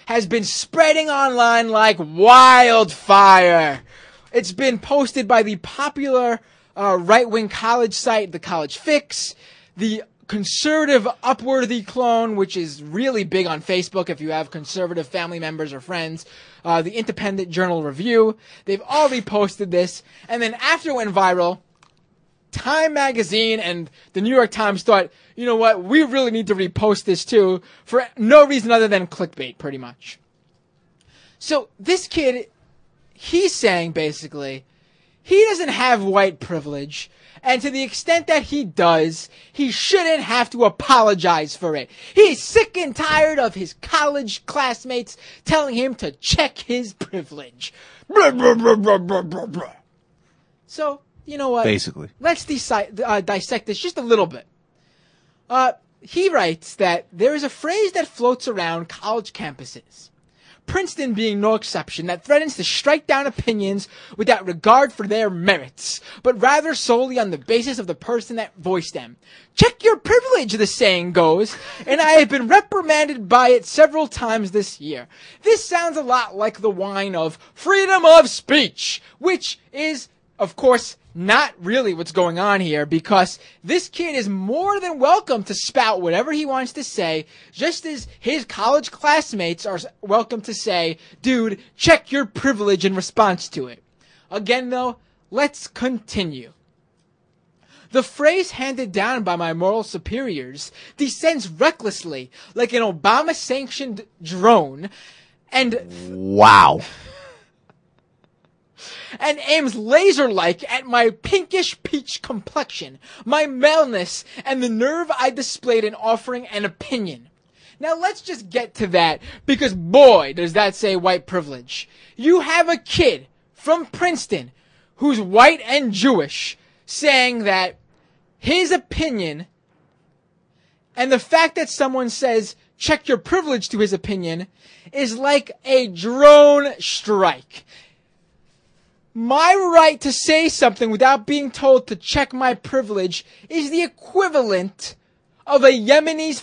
has been spreading online like wildfire. It's been posted by the popular right-wing college site, The College Fix, the conservative Upworthy clone, which is really big on Facebook if you have conservative family members or friends, the Independent Journal Review. They've all reposted this. And then after it went viral, Time Magazine and the New York Times thought, you know what, we really need to repost this too, for no reason other than clickbait, pretty much. So this kid, he's saying basically, he doesn't have white privilege, and to the extent that he does, he shouldn't have to apologize for it. He's sick and tired of his college classmates telling him to check his privilege. Blah, blah, blah, blah, blah, blah, blah. So, you know what?
Basically.
Let's dissect this just a little bit. He writes that there is a phrase that floats around college campuses, Princeton being no exception, that threatens to strike down opinions without regard for their merits, but rather solely on the basis of the person that voiced them. Check your privilege, the saying goes, and I have been reprimanded by it several times this year. This sounds a lot like the whine of freedom of speech, which is, of course, not really what's going on here, because this kid is more than welcome to spout whatever he wants to say, just as his college classmates are welcome to say, dude, check your privilege in response to it. Again, though, let's continue. The phrase handed down by my moral superiors descends recklessly like an Obama-sanctioned drone and...
Wow.
And aims laser-like at my pinkish peach complexion, my maleness, and the nerve I displayed in offering an opinion. Now let's just get to that, because boy, does that say white privilege. You have a kid from Princeton who's white and Jewish saying that his opinion, and the fact that someone says, check your privilege to his opinion, is like a drone strike. My right to say something without being told to check my privilege is the equivalent of a Yemeni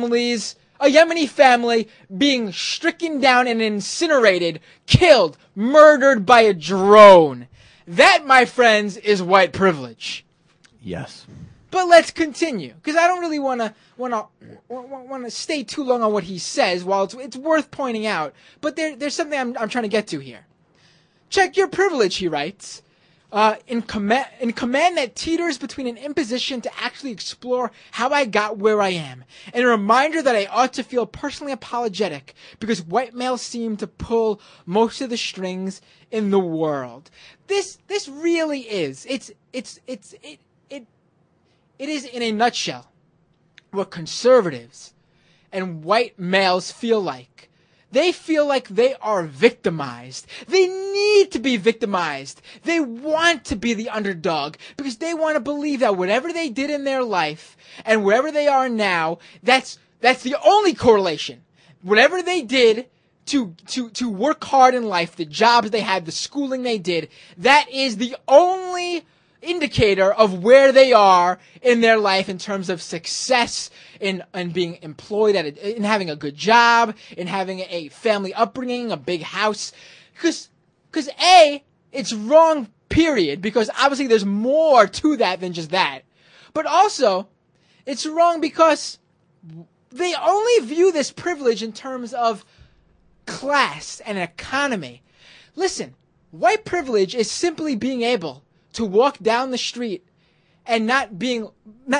family being stricken down and incinerated, killed, murdered by a drone. That, my friends, is white privilege.
Yes.
But let's continue, because I don't really want to stay too long on what he says. While it's worth pointing out, but there's something I'm trying to get to here. Check your privilege, he writes, in command that teeters between an imposition to actually explore how I got where I am, and a reminder that I ought to feel personally apologetic because white males seem to pull most of the strings in the world. This really is. It is in a nutshell what conservatives and white males feel like. They feel like they are victimized. They need to be victimized. They want to be the underdog because they want to believe that whatever they did in their life and wherever they are now, that's the only correlation. Whatever they did to work hard in life, the jobs they had, the schooling they did, that is the only indicator of where they are in their life in terms of success, in being employed in having a good job, in having a family upbringing, a big house. Because A, it's wrong, period, because obviously there's more to that than just that. But also, it's wrong because they only view this privilege in terms of class and economy. Listen, white privilege is simply being able to walk down the street and people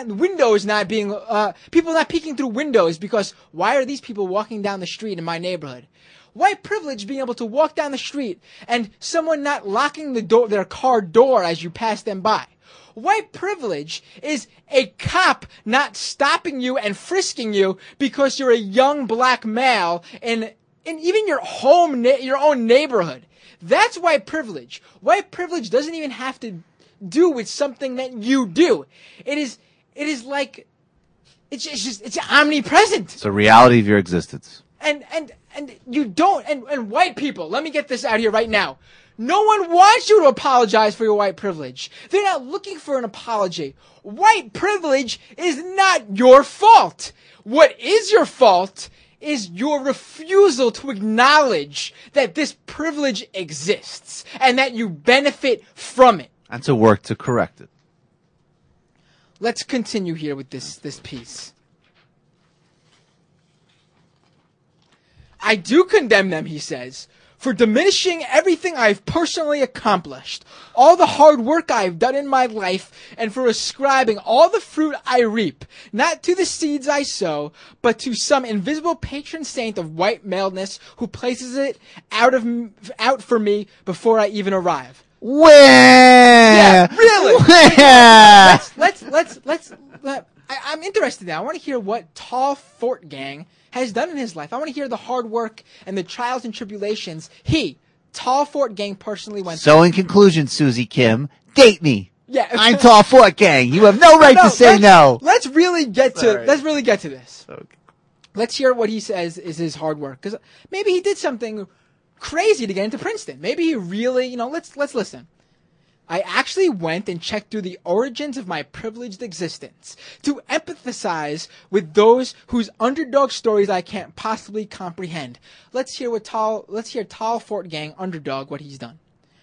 not peeking through windows because why are these people walking down the street in my neighborhood? White privilege being able to walk down the street and someone not locking their car door as you pass them by. White privilege is a cop not stopping you and frisking you because you're a young black male in even your own neighborhood. That's white privilege. White privilege doesn't even have to do with something that you do. It is like, it's omnipresent.
It's a reality of your existence.
And you don't, and white people, let me get this out here right now. No one wants you to apologize for your white privilege. They're not looking for an apology. White privilege is not your fault. What is your fault is your refusal to acknowledge that this privilege exists and that you benefit from it.
And to work to correct it.
Let's continue here with this piece. I do condemn them, he says, for diminishing everything I've personally accomplished, all the hard work I've done in my life, and for ascribing all the fruit I reap, not to the seeds I sow, but to some invisible patron saint of white maleness who places it out for me before I even arrive.
Where?
Yeah, really?
Where?
I'm interested now. I want to hear what Tall Fort Gang has done in his life. I want to hear the hard work and the trials and tribulations Tall Fort Gang personally went through.
So in conclusion, Susie Kim, date me.
Yeah.
I'm Tall Fort Gang. You have no right to say no.
Let's really get to this.
Okay.
Let's hear what he says is his hard work, because maybe he did something crazy to get into Princeton. Maybe he really, let's listen. I actually went and checked through the origins of my privileged existence to empathize with those whose underdog stories I can't possibly comprehend. Let's hear Tall Fort Gang underdog what he's done.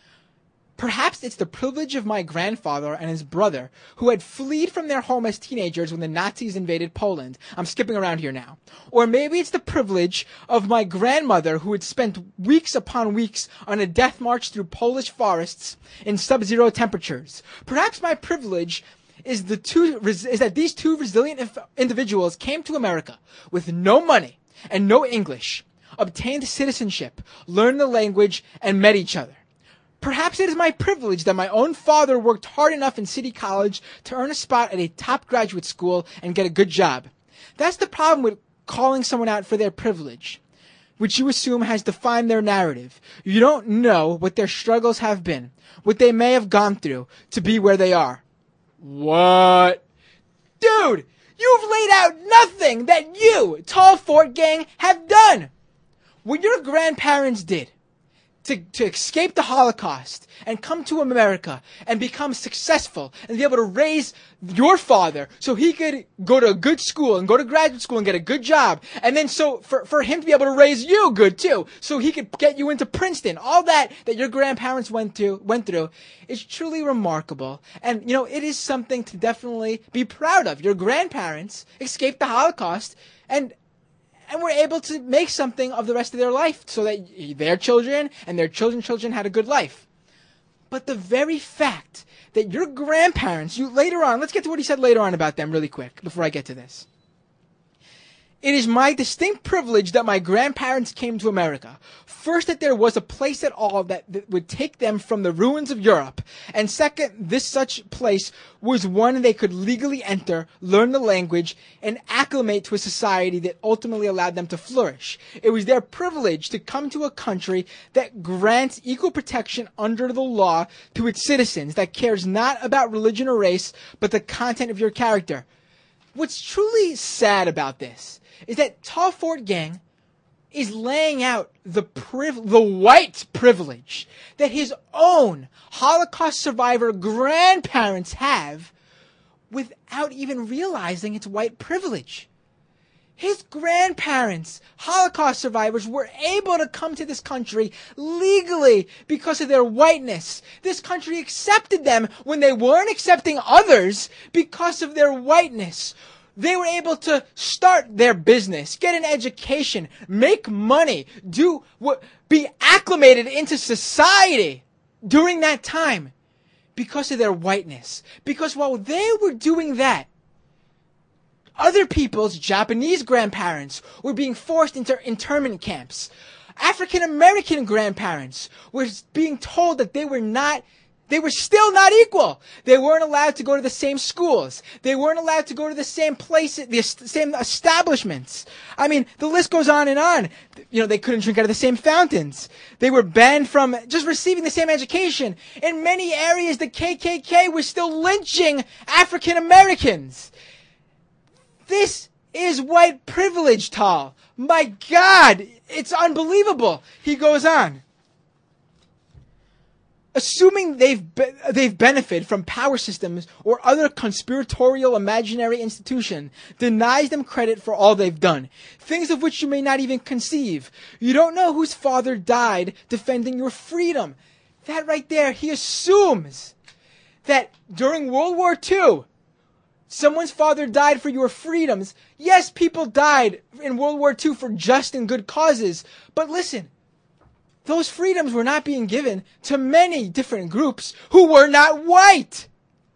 Perhaps it's the privilege of my grandfather and his brother, who had fled from their home as teenagers when the Nazis invaded Poland. I'm skipping around here now. Or maybe it's the privilege of my grandmother, who had spent weeks upon weeks on a death march through Polish forests in sub-zero temperatures. Perhaps my privilege is that these two resilient individuals came to America with no money and no English, obtained citizenship, learned the language, and met each other. Perhaps it is my privilege that my own father worked hard enough in City College to earn a spot at a top graduate school and get a good job. That's the problem with calling someone out for their privilege, which you assume has defined their narrative. You don't know what their struggles have been, what they may have gone through to be where they are. What? Dude, you've laid out nothing that you, Tall Fort Gang, have done. What your grandparents did to escape the Holocaust and come to America and become successful and be able to raise your father so he could go to a good school and go to graduate school and get a good job. And then so for him to be able to raise you good too, so he could get you into Princeton. All that your grandparents went through is truly remarkable. And, it is something to definitely be proud of. Your grandparents escaped the Holocaust and were able to make something of the rest of their life so that their children and their children's children had a good life. But the very fact that your grandparents, later on, let's get to what he said later on about them really quick before I get to this. It is my distinct privilege that my grandparents came to America. First, that there was a place at all that would take them from the ruins of Europe. And second, this such place was one they could legally enter, learn the language, and acclimate to a society that ultimately allowed them to flourish. It was their privilege to come to a country that grants equal protection under the law to its citizens, that cares not about religion or race, but the content of your character. What's truly sad about this is that Tall Fort Gang is laying out the white privilege that his own Holocaust survivor grandparents have without even realizing it's white privilege. His grandparents, Holocaust survivors, were able to come to this country legally because of their whiteness. This country accepted them when they weren't accepting others because of their whiteness. They were able to start their business, get an education, make money, be acclimated into society during that time because of their whiteness. Because while they were doing that, other people's Japanese grandparents were being forced into internment camps. African American grandparents were being told that they were still not equal. They weren't allowed to go to the same schools. They weren't allowed to go to the same places, the same establishments. I mean, the list goes on and on. They couldn't drink out of the same fountains. They were banned from just receiving the same education. In many areas, the KKK was still lynching African Americans. This is white privilege, Tal. My God, it's unbelievable. He goes on. assuming they've benefited from power systems or other conspiratorial imaginary institution, denies them credit for all they've done, things of which you may not even conceive. You don't know whose father died defending your freedom. That right there, he assumes that during World War II, someone's father died for your freedoms. Yes, people died in World War II for just and good causes, but listen, those freedoms were not being given to many different groups who were not white.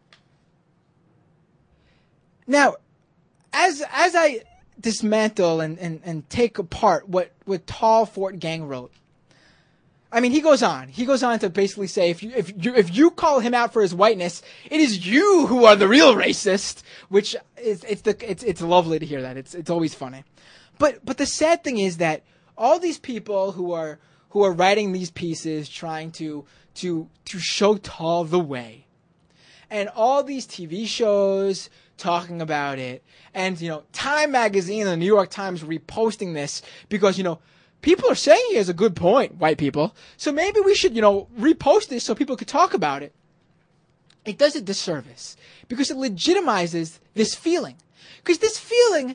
Now, as I dismantle and take apart what Tall Fort Gang wrote, I mean, he goes on to basically say, if you call him out for his whiteness, it is you who are the real racist, which it's lovely to hear that. It's always funny. But the sad thing is that all these people who are writing these pieces trying to show Tall the way, and all these TV shows talking about it, and Time Magazine and the New York Times reposting this because people are saying he has a good point, white people. So maybe we should, repost this so people could talk about it. It does a disservice because it legitimizes this feeling. Because this feeling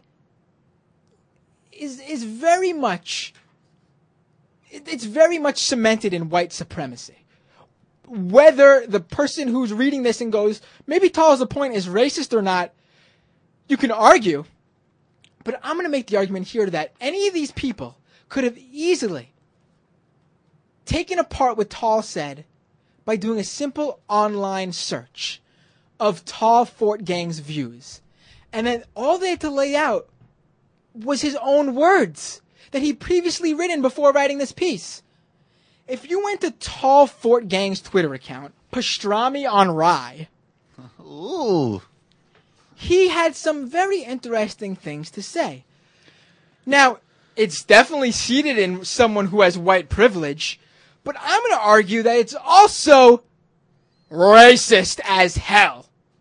is very much, it's very much cemented in white supremacy. Whether the person who's reading this and goes, maybe Tall's the point is racist or not, you can argue. But I'm going to make the argument here that any of these people could have easily taken apart what Tall said by doing a simple online search of Tall Fort Gang's views. And then all they had to lay out was his own words that he'd previously written before writing this piece. If you went to Tall Fort Gang's Twitter account, Pastrami on Rye,
ooh,
he had some very interesting things to say. Now, it's definitely seated in someone who has white privilege, but I'm going to argue that it's also racist as hell.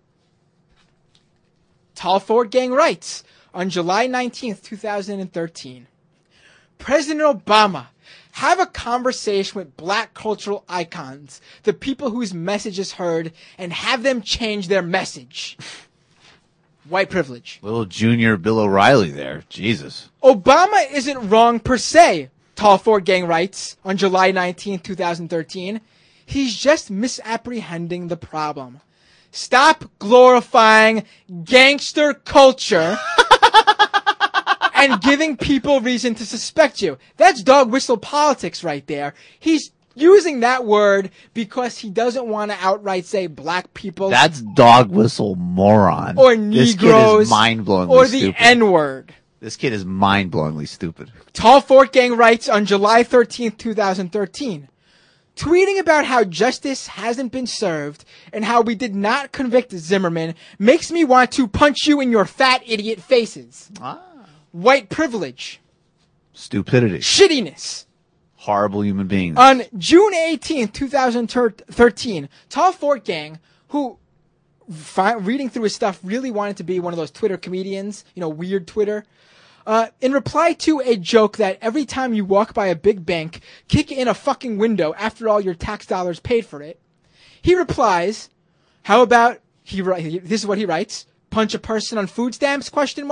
Tall Fort Gang writes on July 19th, 2013, President Obama, have a conversation with black cultural icons, the people whose message is heard, and have them change their message. White privilege.
Little junior Bill O'Reilly there. Jesus.
Obama isn't wrong per se, Tall Fort Gang writes on July 19, 2013. He's just misapprehending the problem. Stop glorifying gangster culture and giving people reason to suspect you. That's dog whistle politics right there. He's using that word because he doesn't want to outright say black people.
That's dog whistle moron.
Or Negroes.
This kid is mind-blowingly
or the
stupid.
N-word.
This kid is mind-blowingly stupid.
Tall Fort Gang writes on July 13th, 2013, tweeting about how justice hasn't been served and how we did not convict Zimmerman makes me want to punch you in your fat idiot faces. White privilege.
Stupidity.
Shittiness.
Horrible human beings.
On June 18th, 2013, Tall Fort Gang, who, reading through his stuff, really wanted to be one of those Twitter comedians, weird Twitter, in reply to a joke that every time you walk by a big bank, kick in a fucking window after all your tax dollars paid for it, he replies, how about, this is what he writes, punch a person on food stamps, ?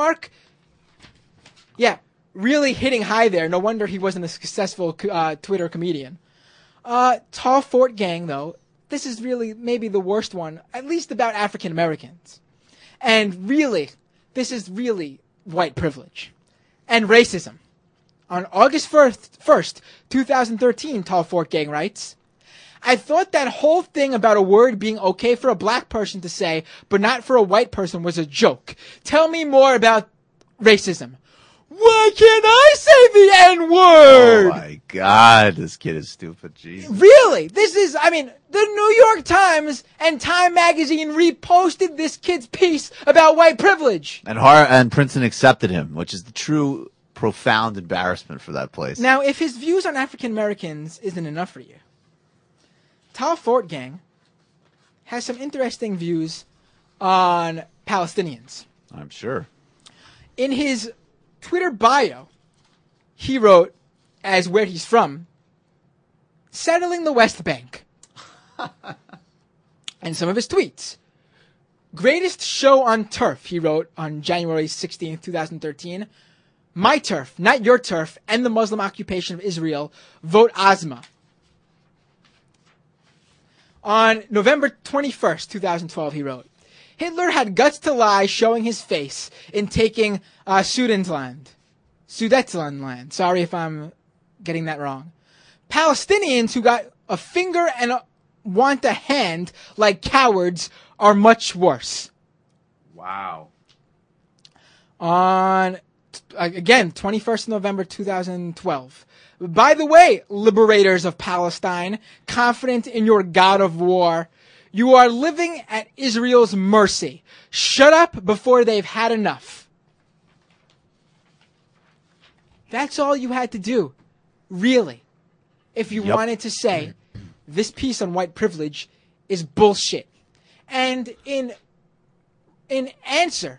Yeah. Really hitting high there. No wonder he wasn't a successful Twitter comedian. Tall Fort Gang, though, this is really maybe the worst one, at least about African Americans. And really, this is really white privilege and racism. On August 1st, 2013, Tall Fort Gang writes, I thought that whole thing about a word being okay for a black person to say, but not for a white person was a joke. Tell me more about racism. Why can't I say the N-word?
Oh my God, this kid is stupid. Jesus.
Really? The New York Times and Time Magazine reposted this kid's piece about white privilege.
And Princeton accepted him, which is the true profound embarrassment for that place.
Now, if his views on African Americans isn't enough for you, Tall Fort Gang has some interesting views on Palestinians.
I'm sure.
In his Twitter bio, he wrote, as where he's from, settling the West Bank. And some of his tweets. Greatest show on turf, he wrote on January 16th, 2013. My turf, not your turf, and the Muslim occupation of Israel. Vote Ozma. On November 21st, 2012, he wrote, Hitler had guts to lie, showing his face in taking Sudetenland. Sorry if I'm getting that wrong. Palestinians who got a finger and want a hand like cowards are much worse.
Wow.
On, again, 21st November 2012. By the way, liberators of Palestine, confident in your God of war, you are living at Israel's mercy. Shut up before they've had enough. That's all you had to do, really, if you wanted to say this piece on white privilege is bullshit. And in answer,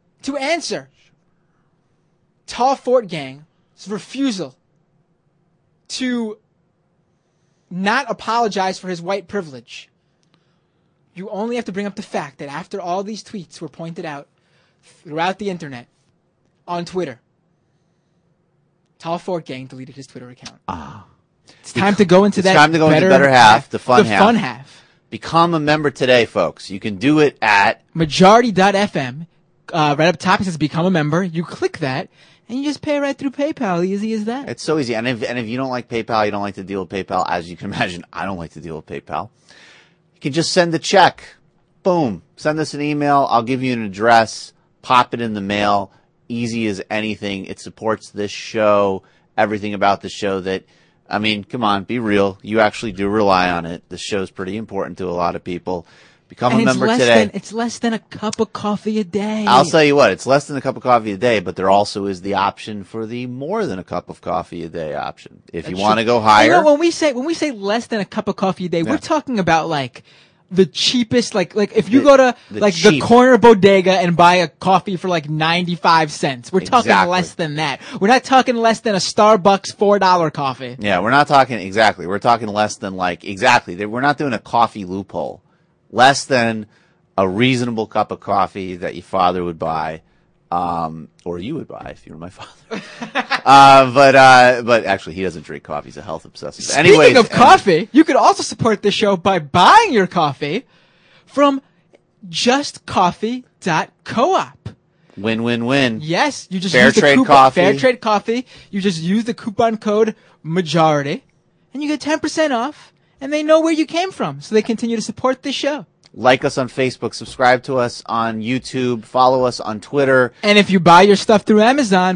Tall Fort Gang's refusal to not apologize for his white privilege, you only have to bring up the fact that after all these tweets were pointed out throughout the internet, on Twitter, Tall Fort Gang deleted his Twitter account. It's time to go into that.
It's time to go into the better half, the fun half.
The fun half.
Become a member today, folks. You can do it at
Majority.fm. Right up top it says become a member. You click that, and you just pay right through PayPal. Easy as that.
It's so easy. And if you don't like PayPal, you don't like to deal with PayPal, as you can imagine, I don't like to deal with PayPal. You can just send a check. Boom. Send us an email. I'll give you an address. Pop it in the mail. Easy as anything. It supports this show, everything about the show that, I mean, come on, be real. You actually do rely on it. The show's pretty important to a lot of people. Become a member today.
It's less than a cup of coffee a day.
I'll tell you what, it's less than a cup of coffee a day, but there also is the option for the more than a cup of coffee a day option. If you want to go higher.
You know, when we say less than a cup of coffee a day, we're talking about like the cheapest, like if you go to the corner bodega and buy a coffee for like 95 cents, we're talking less than that. We're not talking less than a Starbucks $4 coffee.
Yeah, we're not talking exactly. We're talking less than we're not doing a coffee loophole. Less than a reasonable cup of coffee that your father would buy, or you would buy if you were my father. But actually, he doesn't drink coffee. He's a health obsessive.
Speaking of coffee, you could also support this show by buying your coffee from justcoffee.coop.
Win-win-win.
Yes, you just
Fair
use the
trade
coupon,
coffee.
Fair trade coffee. You just use the coupon code majority, and you get 10% off. And they know where you came from, so they continue to support this show.
Like us on Facebook, subscribe to us on YouTube, follow us on Twitter.
And if you buy your stuff through Amazon,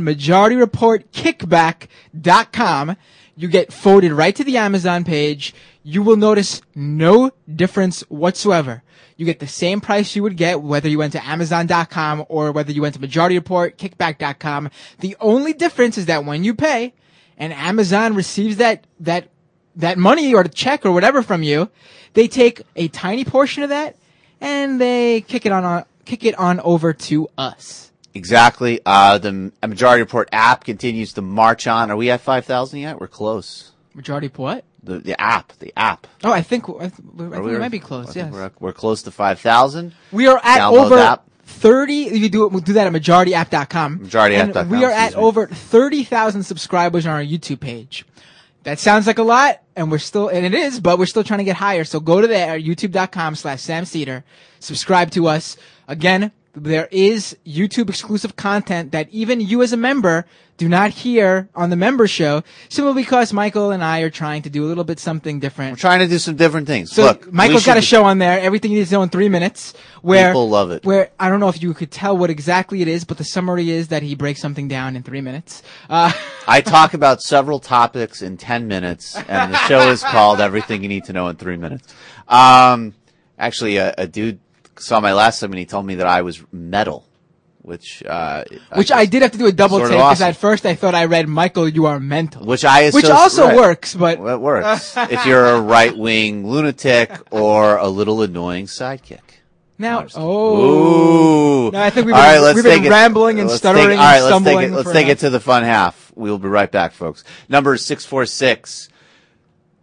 MajorityReportKickback.com, you get forwarded right to the Amazon page. You will notice no difference whatsoever. You get the same price you would get whether you went to Amazon.com or whether you went to MajorityReportKickback.com. The only difference is that when you pay, and Amazon receives that money or the check or whatever from you, they take a tiny portion of that and they kick it on over to us.
Exactly. The Majority Report app continues to march on. Are we at 5,000 yet? We're close.
Majority what?
The app.
Oh, I think we might be close. Yes,
we're close to 5,000.
We are at over 30. We'll do that at MajorityApp.com.
MajorityApp.com.
We are at over 30,000 subscribers on our YouTube page. That sounds like a lot, and it is, but we're still trying to get higher. So go to there, youtube.com/Sam Seder. Subscribe to us. Again, there is YouTube exclusive content that even you as a member do not hear on the member show, simply because Michael and I are trying to do a little bit something different.
We're trying to do some different things.
So
look,
Michael's got a show on there, Everything You Need to Know in 3 minutes, where
people love it.
Where I don't know if you could tell what exactly it is, but the summary is that he breaks something down in 3 minutes.
I talk about several topics in 10 minutes, and the show is called Everything You Need to Know in 3 minutes. Actually, a dude saw my last time and he told me that I was metal, which I
did have to do a double take because
awesome.
At first I thought I read Michael, you are mental,
which also
works, but
it works if you're a right-wing lunatic or a little annoying sidekick.
Now,
Ooh.
No, I think we've been rambling and stuttering and stumbling.
Let's take it to the fun half. We'll be right back, folks. Number 646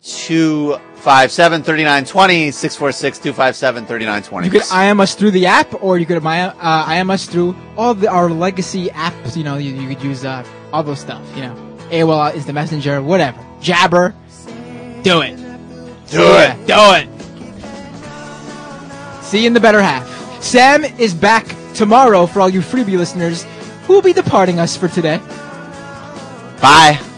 257-3920, 646-257-3920.
You could IM us through the app, or you could IM us through all our legacy apps. You know, you could use all those stuff. You know, AOL is the messenger, whatever. Jabber, do it. Do it. See you in the better half. Sam is back tomorrow for all you freebie listeners who will be departing us for today.
Bye.